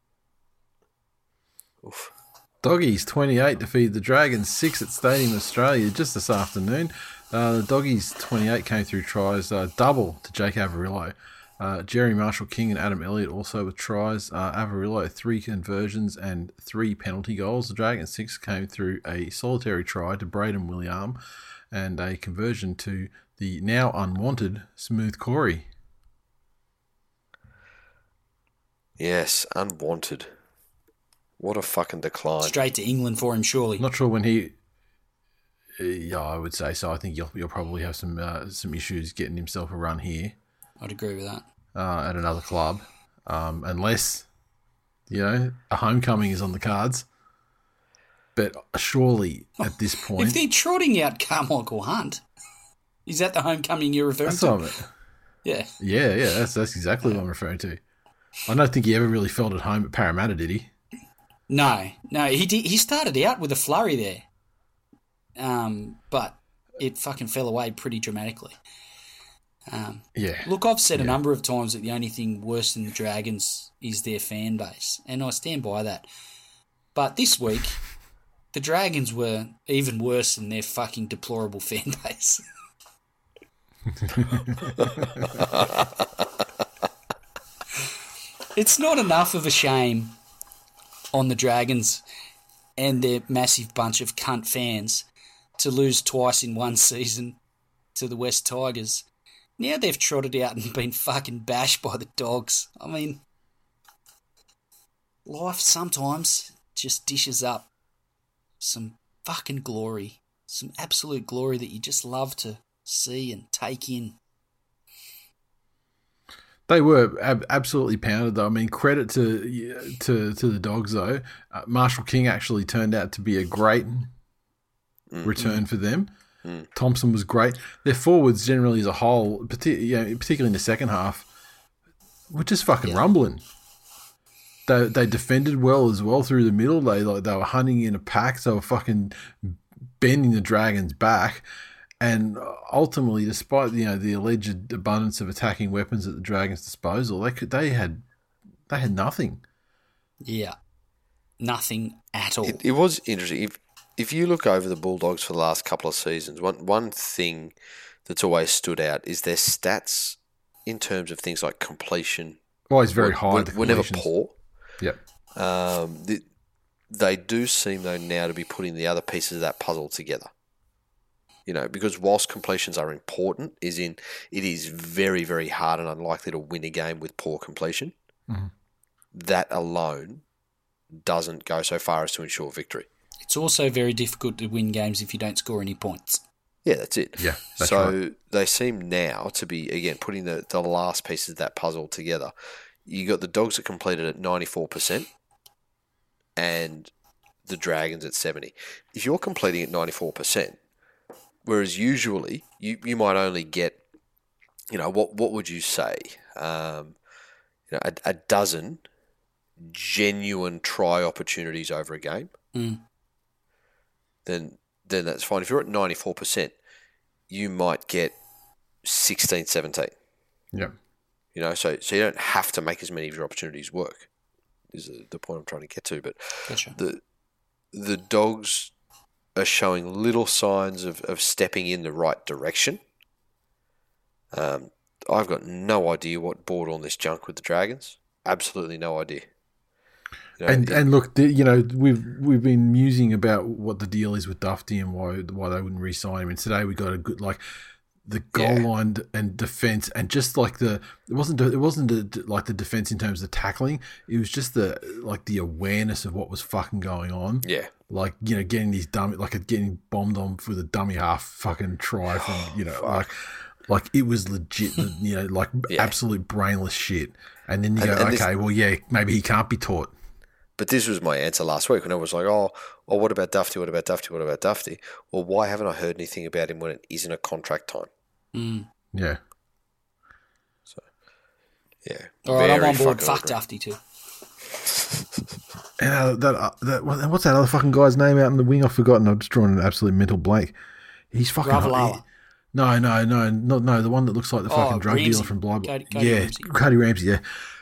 S3: Oof.
S2: Doggies twenty-eight defeated the Dragons six at Stadium Australia just this afternoon. Uh, the Doggies twenty-eight came through tries, uh, double to Jake Averillo. Uh, Jerry Marshall King and Adam Elliott also with tries. Uh, Averillo, three conversions and three penalty goals. The Dragons six came through a solitary try to Braden William and a conversion to the now unwanted Smooth Corey.
S3: Yes, unwanted. What a fucking decline.
S4: Straight to England for him, surely.
S2: Not sure when he... Uh, yeah, I would say so. I think you'll, you'll probably have some uh, some issues getting himself a run here.
S4: I'd agree with that.
S2: Uh, at another club, um, unless, you know, a homecoming is on the cards. But surely at this point...
S4: If they're trotting out Carmichael Hunt, is that the homecoming you're referring
S2: that's
S4: to?
S2: What I mean.
S4: Yeah.
S2: Yeah, yeah, that's that's exactly what I'm referring to. I don't think he ever really felt at home at Parramatta, did he?
S4: No, no, he did, he started out with a flurry there, um, but it fucking fell away pretty dramatically. Um,
S2: yeah.
S4: Look, I've said
S2: yeah.
S4: a number of times that the only thing worse than the Dragons is their fan base, and I stand by that. But this week, the Dragons were even worse than their fucking deplorable fan base. It's not enough of a shame on the Dragons and their massive bunch of cunt fans to lose twice in one season to the West Tigers. Now they've trotted out and been fucking bashed by the Dogs. I mean, life sometimes just dishes up some fucking glory, some absolute glory that you just love to see and take in.
S2: They were ab- absolutely pounded, though. I mean, credit to to to the Dogs, though. Uh, Marshall King actually turned out to be a great mm-hmm. return for them. Mm. Thompson was great. Their forwards, generally as a whole, partic- you know, particularly in the second half, were just fucking yeah. rumbling. They they defended well as well through the middle. They like they were hunting in a pack. They were fucking bending the Dragons back. And ultimately, despite you know the alleged abundance of attacking weapons at the Dragons' disposal, they could they had they had nothing.
S4: Yeah, nothing at all.
S3: It, it was interesting. If if you look over the Bulldogs for the last couple of seasons, one one thing that's always stood out is their stats in terms of things like completion.
S2: Always very high.
S3: Were, were never poor.
S2: Yep.
S3: Um, the, they do seem though now to be putting the other pieces of that puzzle together. You know, because whilst completions are important, is in it is very, very hard and unlikely to win a game with poor completion.
S2: Mm-hmm.
S3: That alone doesn't go so far as to ensure victory.
S4: It's also very difficult to win games if you don't score any points.
S3: Yeah, that's it.
S2: Yeah, that's
S3: so
S2: right.
S3: They seem now to be, again, putting the, the last pieces of that puzzle together. You got the Dogs that completed at ninety-four percent and the Dragons at seventy. If you're completing at ninety-four percent, whereas usually you, you might only get, you know, what what would you say? Um, you know, a, a dozen genuine try opportunities over a game.
S4: Mm.
S3: Then then that's fine. If you're at ninety-four percent, you might get sixteen, seventeen.
S2: Yeah.
S3: You know, so so you don't have to make as many of your opportunities work, is the point I'm trying to get to. But
S4: gotcha.
S3: the the Dogs are showing little signs of, of stepping in the right direction. Um, I've got no idea what bought on this junk with the Dragons. Absolutely no idea. You know,
S2: and
S3: it,
S2: and look, you know, we've we've been musing about what the deal is with Dufty and why why they wouldn't re-sign him. And today we got a good like the goal
S3: yeah.
S2: line and defense, and just like the it wasn't it wasn't a, like the defense in terms of tackling. It was just the like the awareness of what was fucking going on.
S3: Yeah.
S2: Like, you know, getting these dummy, like getting bombed on with a dummy half fucking try from, you know, like, like it was legit, you know, like yeah. absolute brainless shit. And then you and, go, and okay, this, well, yeah, maybe he can't be taught.
S3: But this was my answer last week when I was like, oh, oh, what about Dufty? What about Dufty? What about Dufty? Well, why haven't I heard anything about him when it isn't a contract time?
S4: Mm.
S2: Yeah.
S3: So, yeah.
S4: All right, I'm on board. Fuck Dufty too.
S2: And uh, that, uh, that what's that other fucking guy's name out in the wing? I've forgotten. I've just drawn an absolute mental blank. He's fucking.
S4: Ravalawa.
S2: No, no, no, no, no. The one that looks like the fucking
S4: oh,
S2: drug
S4: Ramsey.
S2: dealer from Blythe.
S4: Cody, Cody
S2: yeah,
S4: Ramsey.
S2: Cody Ramsey. Yeah.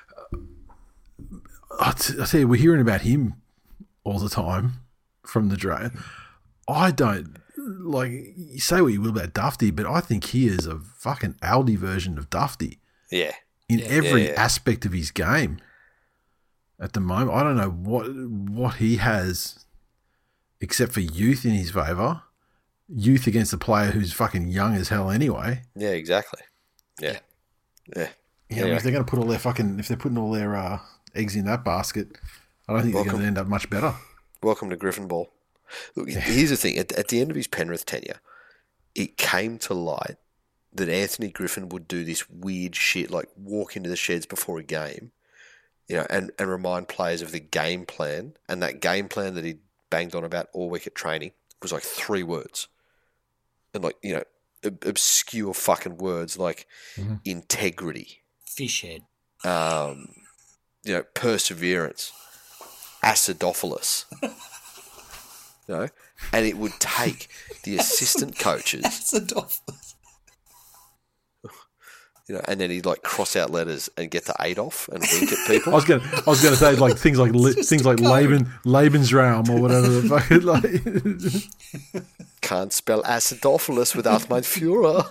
S2: I, t- I tell you, we're hearing about him all the time from the Dragon. I don't like. You say what you will about Dufty, but I think he is a fucking Aldi version of Dufty.
S3: Yeah.
S2: In
S4: yeah.
S2: every
S3: yeah, yeah.
S2: aspect of his game. At the moment, I don't know what what he has, except for youth in his favour. Youth against a player who's fucking young as hell anyway.
S3: Yeah, exactly. Yeah, yeah.
S2: yeah. Anyway. If they're going to put all their fucking, if they're putting all their uh, eggs in that basket, I don't think welcome, they're going to end up much better.
S3: Welcome to Griffin Ball. Look, yeah. Here's the thing: at, at the end of his Penrith tenure, it came to light that Anthony Griffin would do this weird shit, like walk into the sheds before a game. You know, and, and remind players of the game plan, and that game plan that he banged on about all week at training was like three words, and like you know, ob- obscure fucking words like mm-hmm. integrity,
S4: fishhead,
S3: um, you know, perseverance, acidophilus, you know, and it would take the assistant coaches.
S4: Acidophilus.
S3: You know, and then he'd like cross out letters and get the eight off and wink at people.
S2: I was going, I was going to say like things like li- things like Laban, Lebensraum or whatever the fuck. Like,
S3: can't spell acidophilus without my Führer.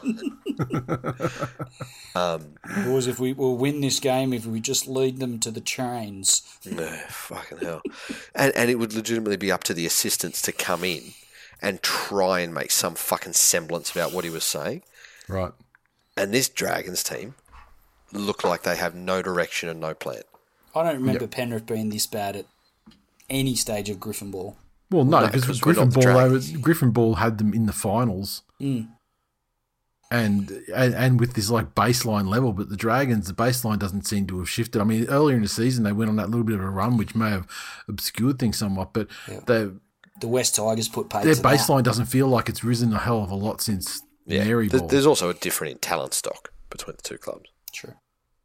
S3: um,
S4: Boys, if we will win this game, if we just lead them to the chains.
S3: No, fucking hell. And and it would legitimately be up to the assistants to come in and try and make some fucking semblance about what he was saying.
S2: Right.
S3: And this Dragons team look like they have no direction and no plan.
S4: I don't remember
S2: Yep.
S4: Penrith being this bad at any stage of Griffin ball.
S2: Well, no,
S3: No,
S2: because
S3: 'cause we're
S2: Griffin
S3: not the
S2: Ball, they
S3: Dragons.
S2: were, Griffin Ball had them in the finals,
S4: Mm.
S2: and, and and with this like baseline level. But the Dragons, the baseline doesn't seem to have shifted. I mean, earlier in the season they went on that little bit of a run, which may have obscured things somewhat. But
S4: Yeah.
S2: they,
S4: The West Tigers put paid
S2: their
S4: to that.
S2: baseline doesn't feel like it's risen a hell of a lot since
S3: Yeah.
S2: Mary
S3: There-
S2: Ball.
S3: There's also a difference in talent stock between the two clubs.
S4: True.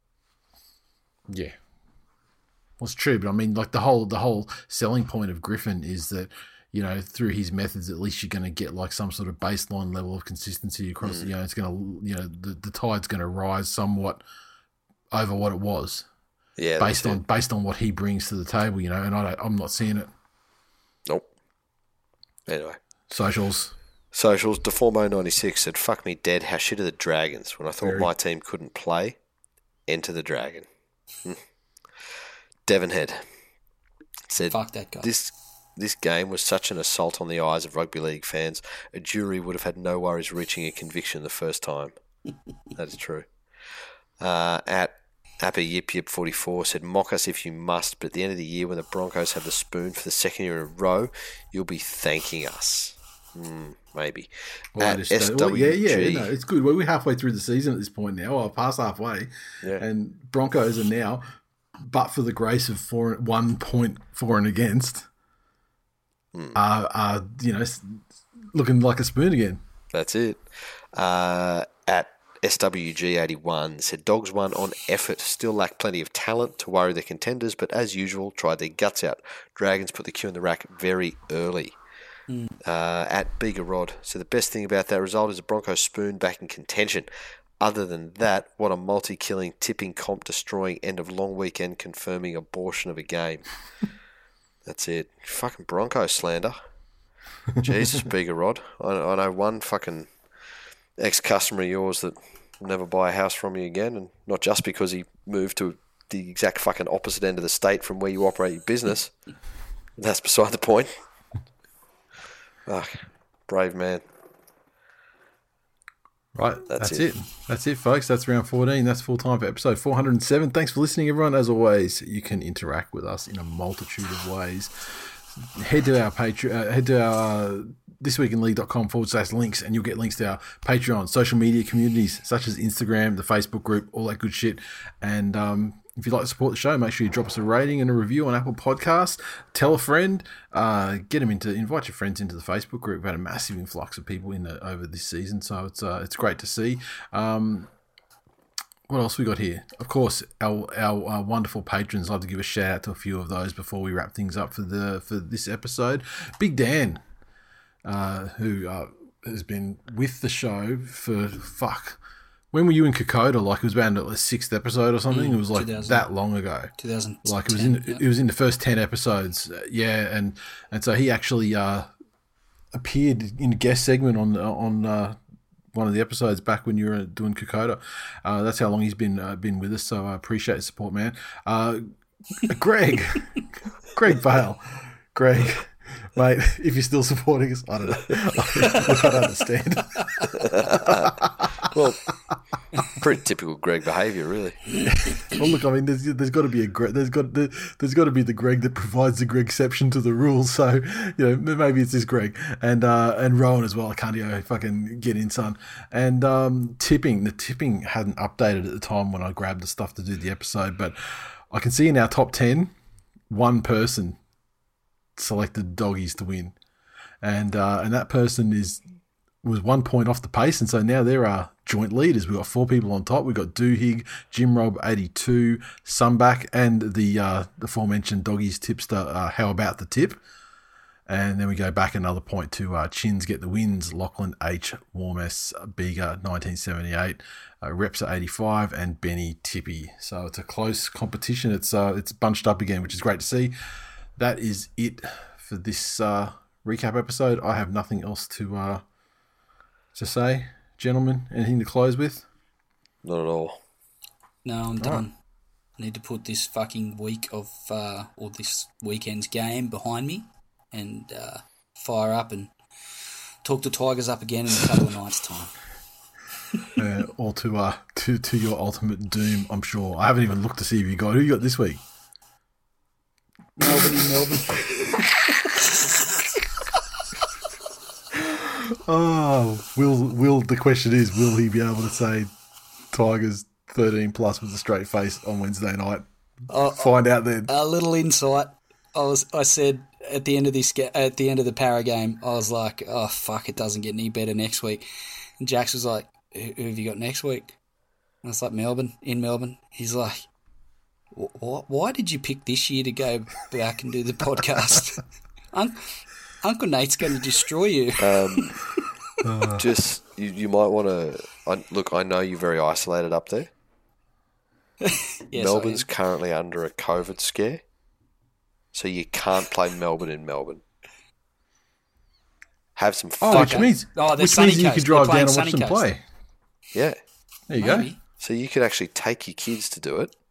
S2: Yeah. Well, it's true, but I mean, like the whole the whole selling point of Griffin is that, you know, through his methods, at least you're going to get like some sort of baseline level of consistency across.
S3: Mm.
S2: You know, it's going to, you know, the, the tide's going to rise somewhat over what it was,
S3: Yeah,
S2: based
S3: that's
S2: on
S3: it.
S2: based on what he brings to the table. You know, and I don't, I'm not seeing it.
S3: Nope. Anyway.
S2: Socials.
S3: Socials, Deformo ninety-six said, fuck me dead, how shit are the Dragons? When I thought
S2: Very.
S3: my team couldn't play, enter the Dragon. Hmm. Devon Head said,
S4: Fuck that guy.
S3: this this game was such an assault on the eyes of rugby league fans, a jury would have had no worries reaching a conviction the first time. That is true. Uh, at Appy Yip Yip forty-four said, mock us if you must, but at the end of the year when the Broncos have the spoon for the second year in a row, you'll be thanking us. Hmm, maybe.
S2: Well, I
S3: At
S2: just don't-
S3: S
S2: well,
S3: W G,
S2: yeah, yeah, no, it's good. Well, we're halfway through the season at this point now, or past halfway,
S3: Yeah.
S2: and Broncos are now, but for the grace of four, one point for and against,
S3: Hmm.
S2: are, are you know s- looking like a spoon again.
S3: That's it. Uh, at S W G eighty-one said, Dogs won on effort, still lack plenty of talent to worry their contenders, but as usual, tried their guts out. Dragons put the cue in the rack very early. Uh, at Bigger Rod, so the best thing about that result is the Broncos spoon back in contention. Other than that, what a multi-killing, tipping, comp destroying, end of long weekend confirming abortion of a game. That's it. Fucking Broncos slander. Jesus, Bigger Rod. I, I know one fucking ex-customer of yours that will never buy a house from you again, and not just because he moved to the exact fucking opposite end of the state from where you operate your business. That's beside the point. Fuck. Brave man.
S2: Right,
S3: That's
S2: that's,
S3: it.
S2: it. That's it, folks. That's round fourteen. That's full time for episode four hundred seven. Thanks for listening, everyone. As always, you can interact with us in a multitude of ways. Head to our Patreon, uh, head to our uh, thisweekinleague.com forward slash links, and you'll get links to our Patreon, social media communities such as Instagram, the Facebook group, all that good shit. And um, if you'd like to support the show, make sure you drop us a rating and a review on Apple Podcasts. Tell a friend, uh, get them into, invite your friends into the Facebook group. We've had a massive influx of people in the, over this season, so it's uh, it's great to see. Um, what else we got here? Of course, our our uh, wonderful patrons. I'd like to give a shout out to a few of those before we wrap things up for the for this episode. Big Dan, uh, who uh, has been with the show for fuck. When were you in Kokoda? Like it was about the sixth episode or something.
S4: Mm,
S2: it was like
S4: two thousand
S2: that long ago.
S4: two thousand ten.
S2: Like it was in
S4: yeah.
S2: it was in the first ten episodes. Uh, yeah, and and so he actually uh, appeared in a guest segment on on uh, one of the episodes back when you were doing Kokoda. Uh, that's how long he's been uh, been with us. So I appreciate the support, man. Uh, Greg, Greg Vale, Greg. Mate, if you're still supporting us, I don't know. I don't understand.
S3: Well, pretty typical Greg behaviour, really.
S2: Well, look, I mean, there's there's got to be a Greg, there's got there, there's got to be the Greg that provides the Greg exception to the rules. So, you know, maybe it's this Greg and uh, and Rowan as well. I can't even fucking get in, son. And um, tipping, the tipping hadn't updated at the time when I grabbed the stuff to do the episode, but I can see in our top ten, one person selected doggies to win, and uh, and that person is was one point off the pace, and so now there are joint leaders. We've got four people on top. We've got Doohig, Jim Rob eighty-two, Sunback, and the uh, the aforementioned doggies tipster. Uh, How about the tip? And then we go back another point to uh, Chins get the wins. Lachlan H, Warm S, Bega nineteen seventy-eight, uh, Reps at eighty-five, and Benny Tippy. So it's a close competition. It's uh, it's bunched up again, which is great to see. That is it for this uh, recap episode. I have nothing else to uh, to say, gentlemen. Anything to close with?
S3: Not at all.
S4: No, I'm done. I need to put this fucking week of uh, or this weekend's game behind me. And uh, fire up and talk the Tigers up again in a couple of nights' time.
S2: uh, all to uh to to your ultimate doom, I'm sure. I haven't even looked to see if you got who you got this week.
S4: Melbourne in Melbourne.
S2: Oh, will will the question is, will he be able to say Tigers thirteen plus with a straight face on Wednesday night?
S4: Uh,
S2: Find out then.
S4: A little insight. I was I said. At the end of this, at the end of the Para game, I was like, "Oh fuck, it doesn't get any better next week." And Jax was like, "Who who have you got next week?" And I was like, "Melbourne, in Melbourne." He's like, "Why did you pick this year to go back and do the podcast?" Un- Uncle Nate's going to destroy you.
S3: Um, just you, you might want to look. I know you're very isolated up there.
S4: Yes,
S3: Melbourne's currently under a COVID scare. So you can't play Melbourne in Melbourne. Have some fun.
S2: Oh, which means,
S4: oh,
S2: which means you can drive down and watch them
S4: coast.
S2: play.
S3: Yeah.
S2: There you
S4: Maybe.
S2: go.
S3: So you could actually take your kids to do it.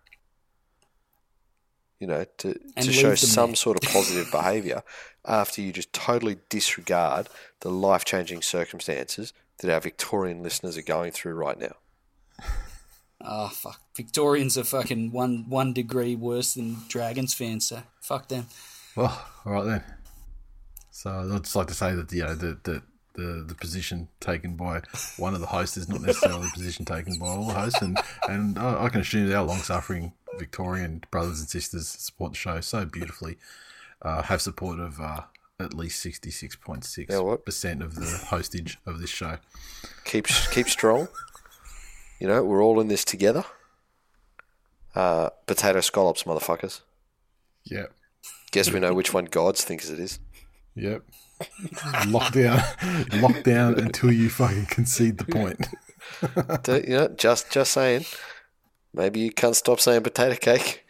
S3: You know, to,
S4: And
S3: to show
S4: leave them
S3: some
S4: there.
S3: sort of positive behaviour after you just totally disregard the life-changing circumstances that our Victorian listeners are going through right now.
S2: Uh,
S4: Oh fuck! Victorians are fucking one one degree worse than Dragons fans. So fuck them.
S2: Well, all right then. So I'd just like to say that you know the the, the, the position taken by one of the hosts is not necessarily the position taken by all the hosts, and and I, I can assume that our long-suffering Victorian brothers and sisters support the show so beautifully. Uh, have support of uh, at least sixty-six point six percent of the hostage of this show.
S3: Keep keep strong. You know, we're all in this together. Uh, potato scallops, motherfuckers.
S2: Yep.
S3: Guess we know which one Gods thinks it is.
S2: Yep. Lock down, lock down until you fucking concede the point.
S3: Do- you know, just just saying. Maybe you can't stop saying potato cake.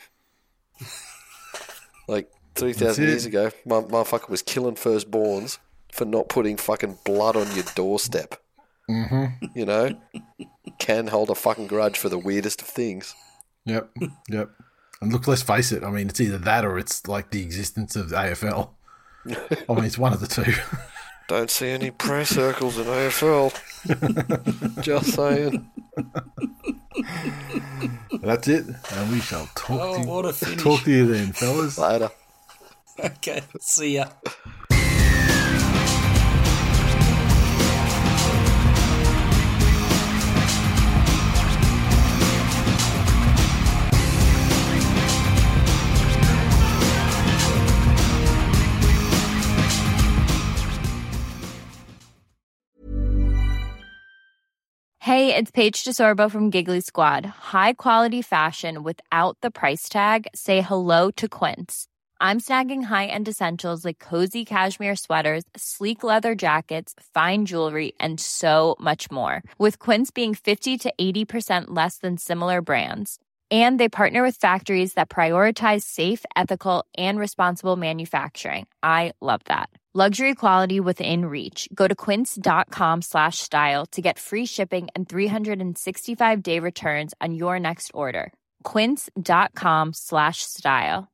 S3: Like three thousand years ago, my motherfucker was killing firstborns for not putting fucking blood on your doorstep.
S2: Mm-hmm.
S3: You know? Can hold a fucking grudge for the weirdest of things.
S2: Yep, yep. And look, let's face it. I mean, it's either that or it's like the existence of the A F L. I mean, it's one of the two.
S3: Don't see any prayer circles in A F L. Just saying.
S2: That's it. And we shall talk,
S4: Oh,
S2: to,
S4: what a finish.
S2: talk to you then, fellas.
S3: Later.
S4: Okay, see ya.
S5: Hey, it's Paige DeSorbo from Giggly Squad. High quality fashion without the price tag. Say hello to Quince. I'm snagging high-end essentials like cozy cashmere sweaters, sleek leather jackets, fine jewelry, and so much more. With Quince being fifty to eighty percent less than similar brands. And they partner with factories that prioritize safe, ethical, and responsible manufacturing. I love that. Luxury quality within reach. Go to quince.com slash style to get free shipping and three sixty-five day returns on your next order. Quince.com slash style.